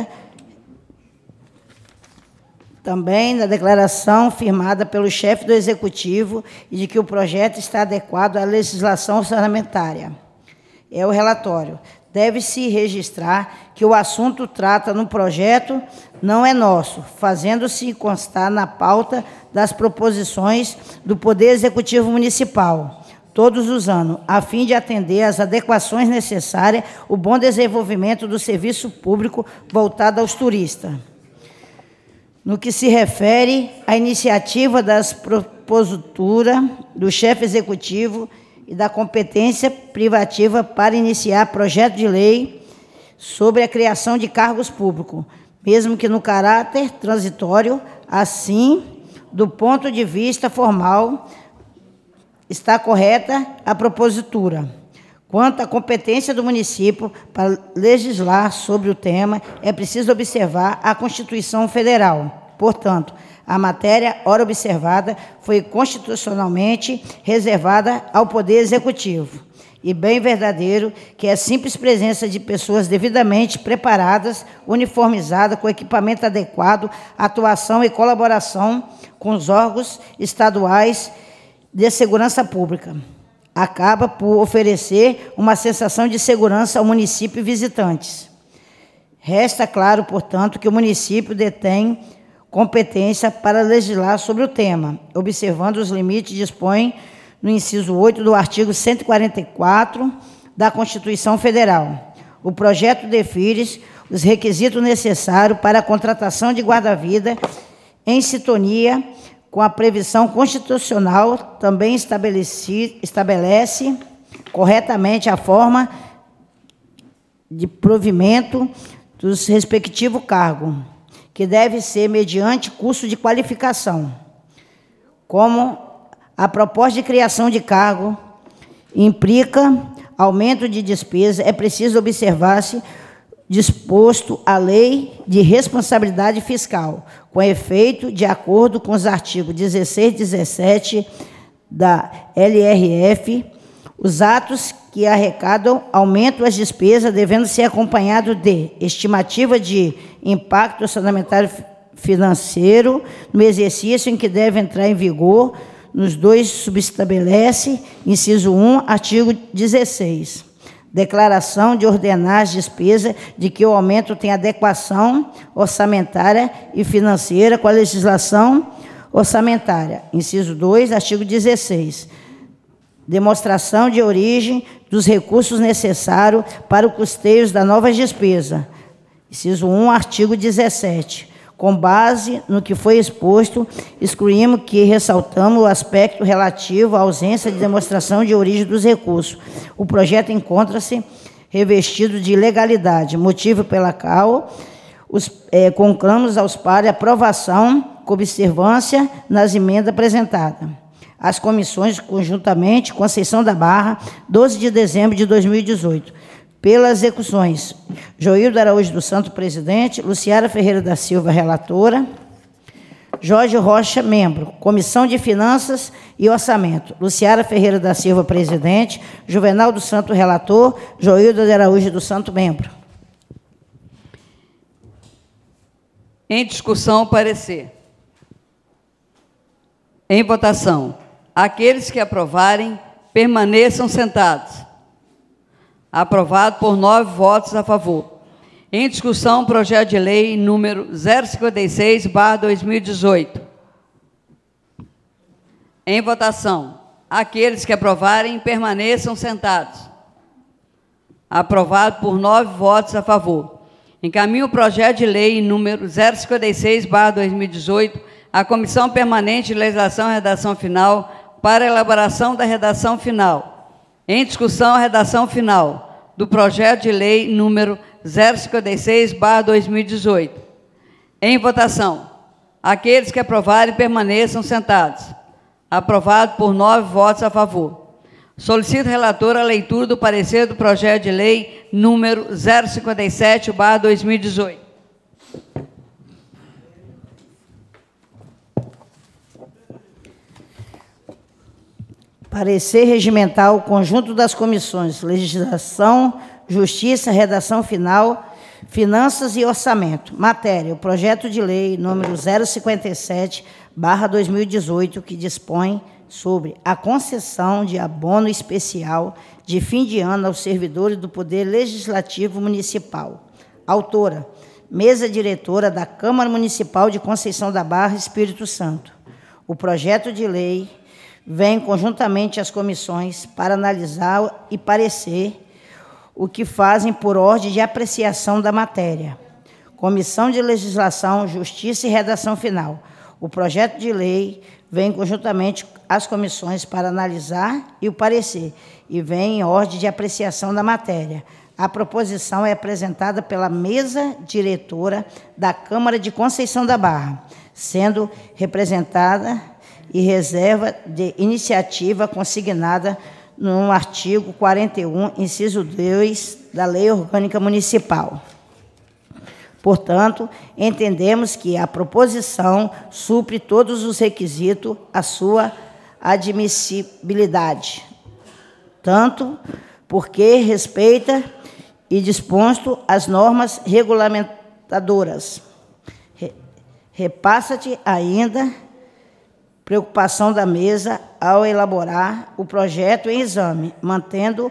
também na declaração firmada pelo chefe do Executivo e de que o projeto está adequado à legislação orçamentária. É o relatório. Deve-se registrar que o assunto trata no projeto não é nosso, fazendo-se constar na pauta das proposições do Poder Executivo Municipal, todos os anos, a fim de atender às adequações necessárias ao bom desenvolvimento do serviço público voltado aos turistas. No que se refere à iniciativa das proposituras do chefe executivo e da competência privativa para iniciar projeto de lei sobre a criação de cargos públicos, mesmo que no caráter transitório, assim, do ponto de vista formal, está correta a propositura. Quanto à competência do município para legislar sobre o tema, é preciso observar a Constituição Federal. Portanto, a matéria, ora observada, foi constitucionalmente reservada ao Poder Executivo. E bem verdadeiro que a simples presença de pessoas devidamente preparadas, uniformizadas, com equipamento adequado, atuação e colaboração com os órgãos estaduais de segurança pública acaba por oferecer uma sensação de segurança ao município e visitantes. Resta claro, portanto, que o município detém competência para legislar sobre o tema, observando os limites dispõe no inciso oito do artigo cento e quarenta e quatro da Constituição Federal. O projeto define os requisitos necessários para a contratação de guarda-vida em sintonia com a previsão constitucional, também estabelece, estabelece corretamente a forma de provimento dos respectivos cargos, que deve ser mediante curso de qualificação. Como a proposta de criação de cargo implica aumento de despesa, é preciso observar-se disposto a lei de responsabilidade fiscal, com efeito de acordo com os artigos dezesseis e dezessete da L R F, os atos que arrecadam aumentam as despesas, devendo ser acompanhados de estimativa de impacto orçamentário financeiro no exercício em que deve entrar em vigor, nos dois subestabelece, inciso um, artigo dezesseis. Declaração de ordenar as despesas de que o aumento tem adequação orçamentária e financeira com a legislação orçamentária. Inciso dois, artigo dezesseis. Demonstração de origem dos recursos necessários para o custeio da nova despesa. Inciso um, artigo dezessete. Com base no que foi exposto, excluímos que ressaltamos o aspecto relativo à ausência de demonstração de origem dos recursos. O projeto encontra-se revestido de legalidade, motivo pela qual os, é, conclamamos aos pares a aprovação com observância nas emendas apresentadas. As comissões, conjuntamente, Conceição da Barra, doze de dezembro de dois mil e dezoito. Pelas execuções, Joildo Araújo do Santo, presidente, Luciara Ferreira da Silva, relatora, Jorge Rocha, membro, Comissão de Finanças e Orçamento, Luciara Ferreira da Silva, presidente, Juvenal do Santo, relator, Joildo Araújo do Santo, membro. Em discussão, parecer. Em votação. Aqueles que aprovarem, permaneçam sentados. Aprovado por nove votos a favor. Em discussão, projeto de lei número zero cinquenta e seis barra dois mil e dezoito. Em votação. Aqueles que aprovarem, permaneçam sentados. Aprovado por nove votos a favor. Encaminho o projeto de lei número zero cinquenta e seis barra dois mil e dezoito à Comissão Permanente de Legislação e Redação Final para elaboração da redação final. Em discussão, a redação final do projeto de lei número zero cinquenta e seis barra dois mil e dezoito. Em votação. Aqueles que aprovarem, permaneçam sentados. Aprovado por nove votos a favor. Solicito, relator, a leitura do parecer do projeto de lei número zero cinquenta e sete barra dois mil e dezoito. Parecer regimental, conjunto das comissões Legislação, Justiça, Redação Final, Finanças e Orçamento. Matéria, o projeto de lei número zero cinquenta e sete barra dois mil e dezoito, que dispõe sobre a concessão de abono especial de fim de ano aos servidores do Poder Legislativo Municipal. Autora, mesa diretora da Câmara Municipal de Conceição da Barra, Espírito Santo. O projeto de lei vem conjuntamente às comissões para analisar e parecer o que fazem por ordem de apreciação da matéria. Comissão de Legislação, Justiça e Redação Final. O projeto de lei vem conjuntamente às comissões para analisar e o parecer, e vem em ordem de apreciação da matéria. A proposição é apresentada pela mesa diretora da Câmara de Conceição da Barra, sendo representada e reserva de iniciativa consignada no artigo quarenta e um, inciso dois, da Lei Orgânica Municipal. Portanto, entendemos que a proposição supre todos os requisitos à sua admissibilidade, tanto porque respeita e disposto as normas regulamentadoras. Repassa-te ainda preocupação da mesa ao elaborar o projeto em exame, mantendo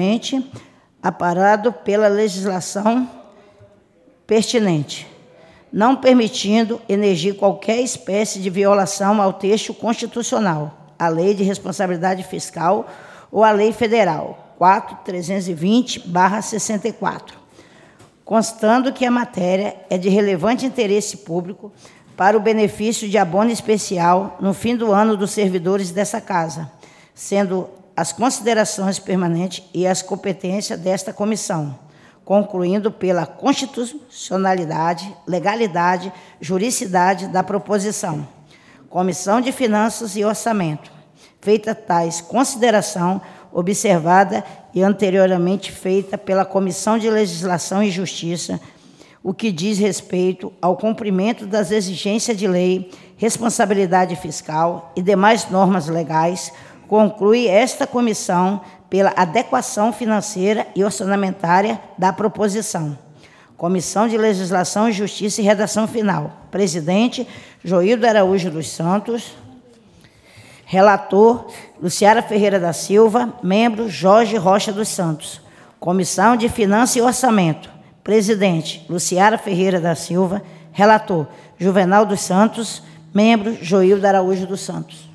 constitucionalmente amparado pela legislação pertinente. não permitindo emergir qualquer espécie de violação ao texto constitucional, à Lei de Responsabilidade Fiscal ou à Lei Federal quatro mil trezentos e vinte barra sessenta e quatro, constando que a matéria é de relevante interesse público para o benefício de abono especial no fim do ano dos servidores dessa Casa, sendo as considerações permanentes e as competências desta comissão, concluindo pela constitucionalidade, legalidade, juridicidade da proposição. Comissão de Finanças e Orçamento, feita tais consideração, observada e anteriormente feita pela Comissão de Legislação e Justiça, o que diz respeito ao cumprimento das exigências de lei, responsabilidade fiscal e demais normas legais, conclui esta comissão pela adequação financeira e orçamentária da proposição. Comissão de Legislação e Justiça e Redação Final. Presidente, Joildo Araújo dos Santos. Relator, Luciara Ferreira da Silva. Membro, Jorge Rocha dos Santos. Comissão de Finanças e Orçamento. Presidente, Luciara Ferreira da Silva. Relator, Juvenal dos Santos. Membro, Joildo Araújo dos Santos.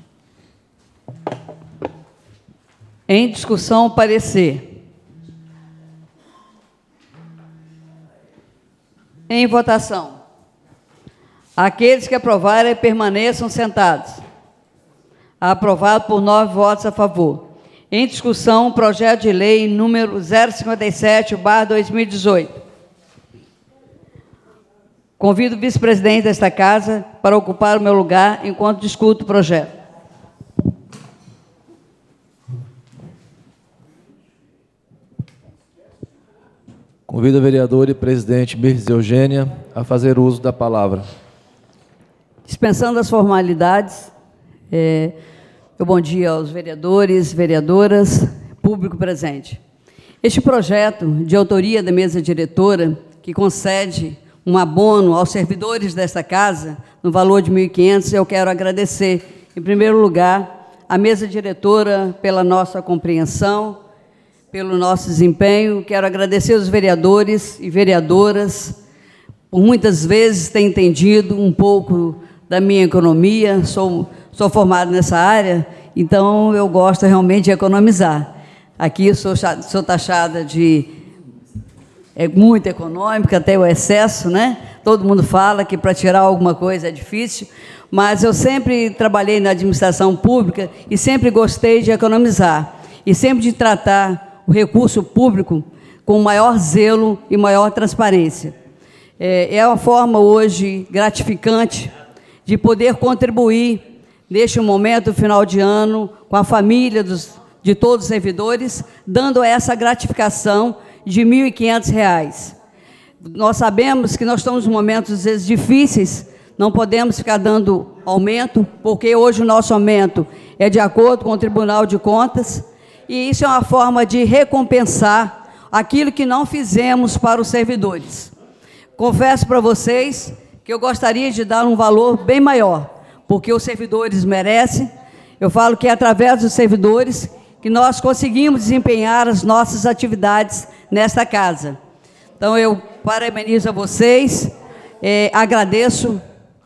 Em discussão, parecer. Em votação. Aqueles que aprovarem permaneçam sentados. Aprovado por nove votos a favor. Em discussão, projeto de lei número zero cinquenta e sete barra dois mil e dezoito. Convido o vice-presidente desta Casa para ocupar o meu lugar enquanto discuto o projeto. Convido a vereadora e presidente Mirtes Eugênia a fazer uso da palavra. Dispensando as formalidades, é, eu bom dia aos vereadores, vereadoras, público presente. Este projeto, de autoria da mesa diretora, que concede um abono aos servidores desta Casa, no valor de mil e quinhentos reais, eu quero agradecer, em primeiro lugar, à mesa diretora pela nossa compreensão, pelo nosso desempenho. Quero agradecer aos vereadores e vereadoras, por muitas vezes ter entendido um pouco da minha economia. Sou, sou formado nessa área, então eu gosto realmente de economizar. Aqui eu sou, sou taxada de é muito econômica, até o excesso, né? Todo mundo fala que para tirar alguma coisa é difícil, mas eu sempre trabalhei na administração pública e sempre gostei de economizar, e sempre de tratar o recurso público com maior zelo e maior transparência. É, é uma forma hoje gratificante de poder contribuir neste momento, final de ano, com a família dos, de todos os servidores, dando essa gratificação de mil e quinhentos reais. Nós sabemos que nós estamos em momentos, às vezes, difíceis, não podemos ficar dando aumento, porque hoje o nosso aumento é de acordo com o Tribunal de Contas, e isso é uma forma de recompensar aquilo que não fizemos para os servidores. Confesso para vocês que eu gostaria de dar um valor bem maior, porque os servidores merecem. Eu falo que é através dos servidores que nós conseguimos desempenhar as nossas atividades nesta Casa. Então, eu parabenizo a vocês, é, agradeço,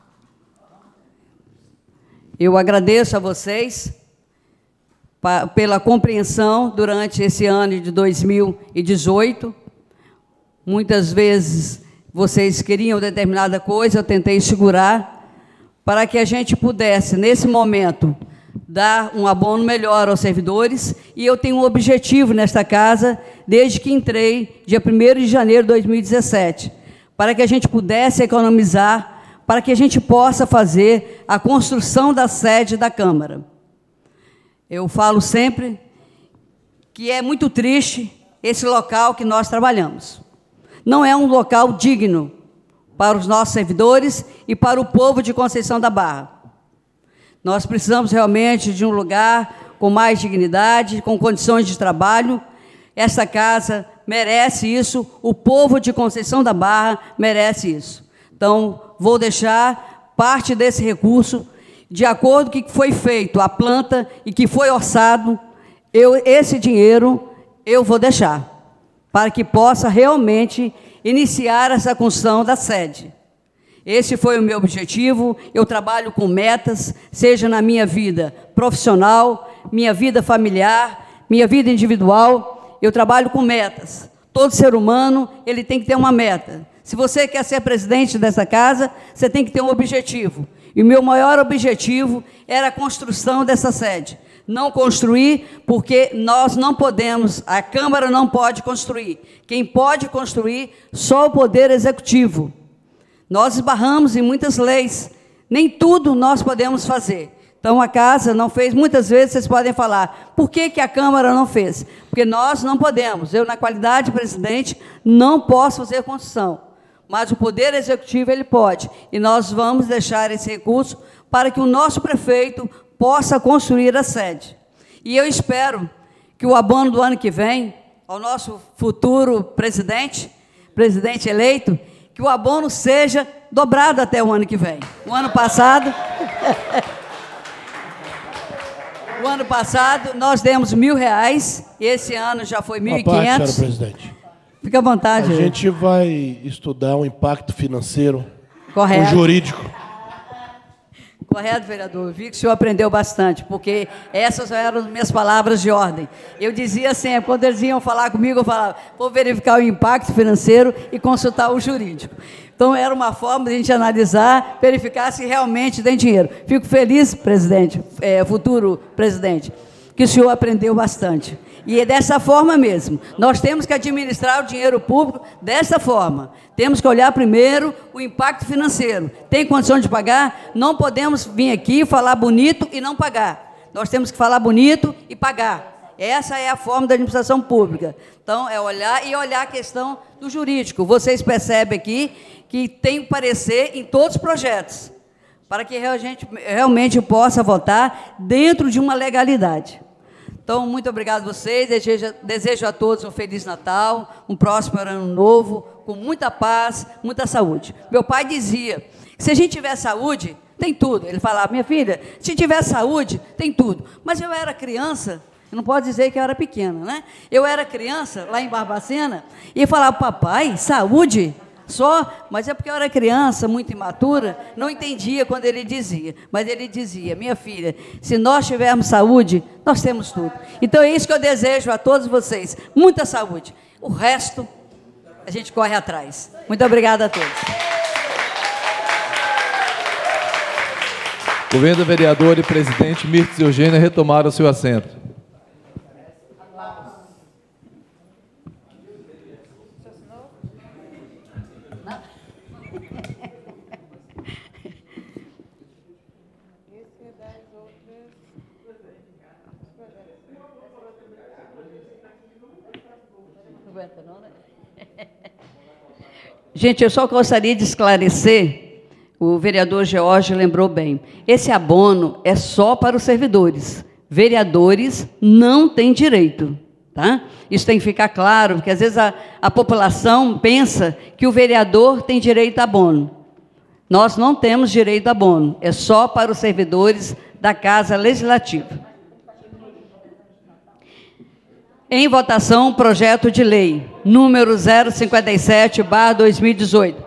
eu agradeço a vocês pela compreensão durante esse ano de dois mil e dezoito. Muitas vezes vocês queriam determinada coisa, eu tentei segurar, para que a gente pudesse, nesse momento, dar um abono melhor aos servidores, e eu tenho um objetivo nesta Casa, desde que entrei, dia primeiro de janeiro de dois mil e dezessete, para que a gente pudesse economizar, para que a gente possa fazer a construção da sede da Câmara. Eu falo sempre que é muito triste esse local que nós trabalhamos. Não é um local digno para os nossos servidores e para o povo de Conceição da Barra. Nós precisamos realmente de um lugar com mais dignidade, com condições de trabalho. Essa Casa merece isso, o povo de Conceição da Barra merece isso. Então, vou deixar parte desse recurso, de acordo com o que foi feito, a planta, e que foi orçado, eu, esse dinheiro eu vou deixar, para que possa realmente iniciar essa construção da sede. Esse foi o meu objetivo. Eu trabalho com metas, seja na minha vida profissional, minha vida familiar, minha vida individual. Eu trabalho com metas. Todo ser humano, ele tem que ter uma meta. Se você quer ser presidente dessa casa, você tem que ter um objetivo. E o meu maior objetivo era a construção dessa sede. Não construir, porque nós não podemos, a Câmara não pode construir. Quem pode construir, só o Poder Executivo. Nós esbarramos em muitas leis, nem tudo nós podemos fazer. Então, a casa não fez, muitas vezes vocês podem falar, por que que a Câmara não fez? Porque nós não podemos, eu, na qualidade de presidente, não posso fazer construção, mas o Poder Executivo, ele pode, e nós vamos deixar esse recurso para que o nosso prefeito possa construir a sede. E eu espero que o abono do ano que vem, ao nosso futuro presidente, presidente eleito, que o abono seja dobrado até o ano que vem. O ano passado, o ano passado nós demos mil reais, e esse ano já foi mil e quinhentos. Senhora presidente. Fica à vontade. A gente vai estudar o impacto financeiro, correto, o jurídico. Correto, vereador. Eu vi que o senhor aprendeu bastante, porque essas eram as minhas palavras de ordem. Eu dizia sempre, quando eles iam falar comigo, eu falava, vou verificar o impacto financeiro e consultar o jurídico. Então, era uma forma de a gente analisar, verificar se realmente tem dinheiro. Fico feliz, presidente, é, futuro presidente, que o senhor aprendeu bastante. E é dessa forma mesmo. Nós temos que administrar o dinheiro público dessa forma. Temos que olhar primeiro o impacto financeiro. Tem condição de pagar? Não podemos vir aqui falar bonito e não pagar. Nós temos que falar bonito e pagar. Essa é a forma da administração pública. Então, é olhar e olhar a questão do jurídico. Vocês percebem aqui que tem que parecer em todos os projetos, para que a gente realmente possa votar dentro de uma legalidade. Então, muito obrigado a vocês, desejo, desejo a todos um Feliz Natal, um próximo Ano Novo, com muita paz, muita saúde. Meu pai dizia que se a gente tiver saúde, tem tudo. Ele falava, minha filha, se tiver saúde, tem tudo. Mas eu era criança, eu não posso dizer que eu era pequena, né? Eu era criança, lá em Barbacena, e falava, papai, saúde? Só, mas é porque eu era criança, muito imatura, não entendia quando ele dizia, mas ele dizia, minha filha, se nós tivermos saúde, nós temos tudo. Então é isso que eu desejo a todos vocês, muita saúde. O resto, a gente corre atrás. Muito obrigada a todos. Convido o vereador e presidente Mirtes Eugênia a retomar o seu assento. Gente, eu só gostaria de esclarecer, o vereador George lembrou bem, esse abono é só para os servidores, vereadores não têm direito, tá? Isso tem que ficar claro, porque às vezes a, a população pensa que o vereador tem direito a abono. Nós não temos direito a abono, é só para os servidores da Casa Legislativa. Em votação, projeto de lei número zero cinquenta e sete barra dois mil e dezoito.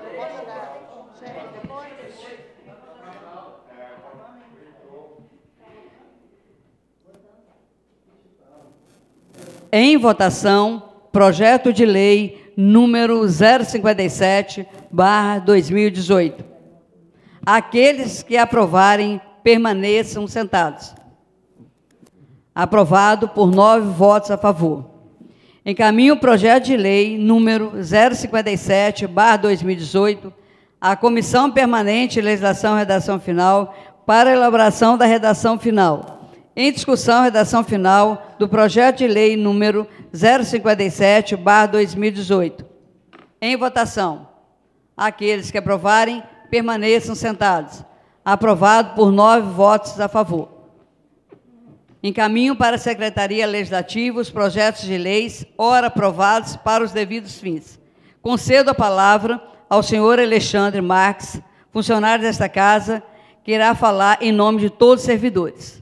Em votação, projeto de lei número zero cinquenta e sete barra dois mil e dezoito. Aqueles que aprovarem, permaneçam sentados. Aprovado por nove votos a favor. Encaminho o projeto de lei número zero cinquenta e sete barra dois mil e dezoito à Comissão Permanente de Legislação e Redação Final para a elaboração da redação final. Em discussão, redação final do projeto de lei número zero cinquenta e sete barra dois mil e dezoito. Em votação. Aqueles que aprovarem, permaneçam sentados. Aprovado por nove votos a favor. Encaminho para a Secretaria Legislativa os projetos de leis, ora aprovados para os devidos fins. Concedo a palavra ao senhor Alexandre Marques, funcionário desta casa, que irá falar em nome de todos os servidores.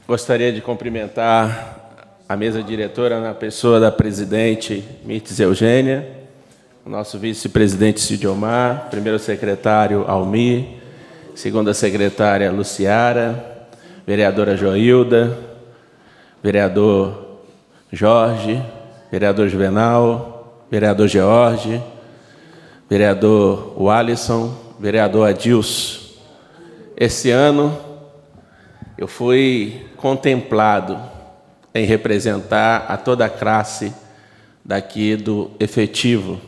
Gostaria de cumprimentar a mesa diretora na pessoa da presidente Mirtes Eugênia, o nosso vice-presidente Cidiomar, primeiro secretário Almir, segunda secretária Luciara, vereadora Joilda, vereador Jorge, vereador Juvenal, vereador George, vereador Walisson, vereador Adilson. Esse ano eu fui contemplado em representar a toda a classe daqui do efetivo.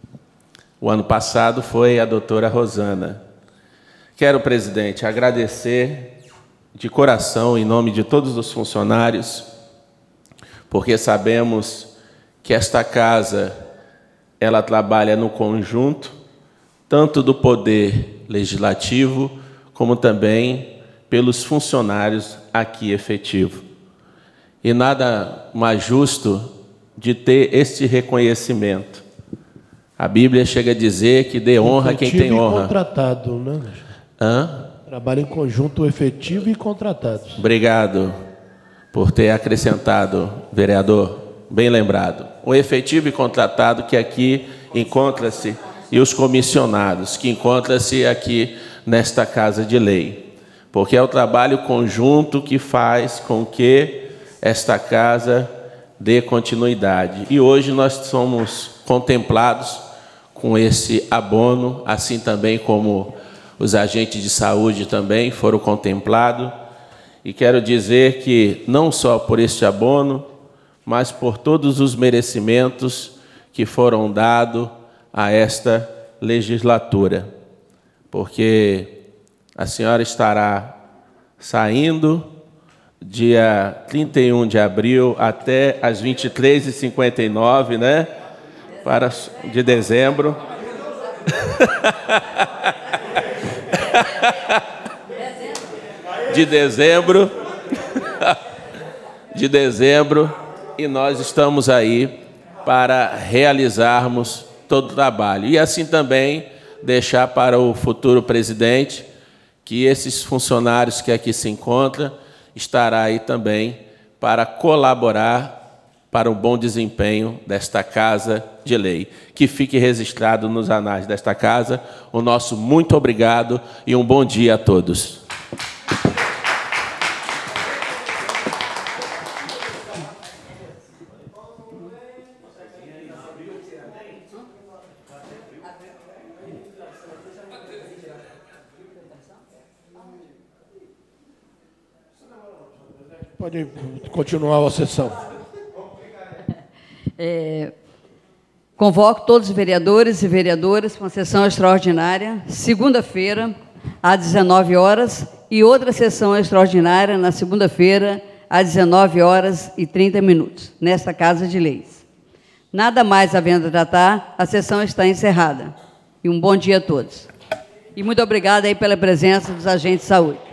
O ano passado foi a doutora Rosana. Quero, presidente, agradecer de coração, em nome de todos os funcionários, porque sabemos que esta casa, ela trabalha no conjunto, tanto do Poder Legislativo, como também pelos funcionários aqui efetivo. E nada mais justo de ter este reconhecimento. A Bíblia chega a dizer que dê honra a quem tem honra. Contratado, né? Hã? Trabalho em conjunto efetivo e contratados. Obrigado por ter acrescentado, vereador, bem lembrado. O efetivo e contratado que aqui encontra-se, e os comissionados que encontram-se aqui nesta Casa de Lei. Porque é o trabalho conjunto que faz com que esta casa dê continuidade. E hoje nós somos contemplados com esse abono, assim também como os agentes de saúde também foram contemplados. E quero dizer que não só por este abono, mas por todos os merecimentos que foram dados a esta legislatura. Porque a senhora estará saindo dia trinta e um de abril até às vinte e três e cinquenta e nove, né? Para, de dezembro. De dezembro. De dezembro. E nós estamos aí para realizarmos todo o trabalho. E assim também deixar para o futuro presidente que esses funcionários que aqui se encontram estará aí também para colaborar para o bom desempenho desta Casa de Lei. Que fique registrado nos anais desta casa o nosso muito obrigado e um bom dia a todos. Pode continuar a sessão. É, convoco todos os vereadores e vereadoras para uma sessão extraordinária, segunda-feira, às dezenove horas, e outra sessão extraordinária na segunda-feira, às dezenove horas e trinta minutos, nesta Casa de Leis. Nada mais havendo a tratar, a sessão está encerrada. E um bom dia a todos. E muito obrigada aí pela presença dos agentes de saúde.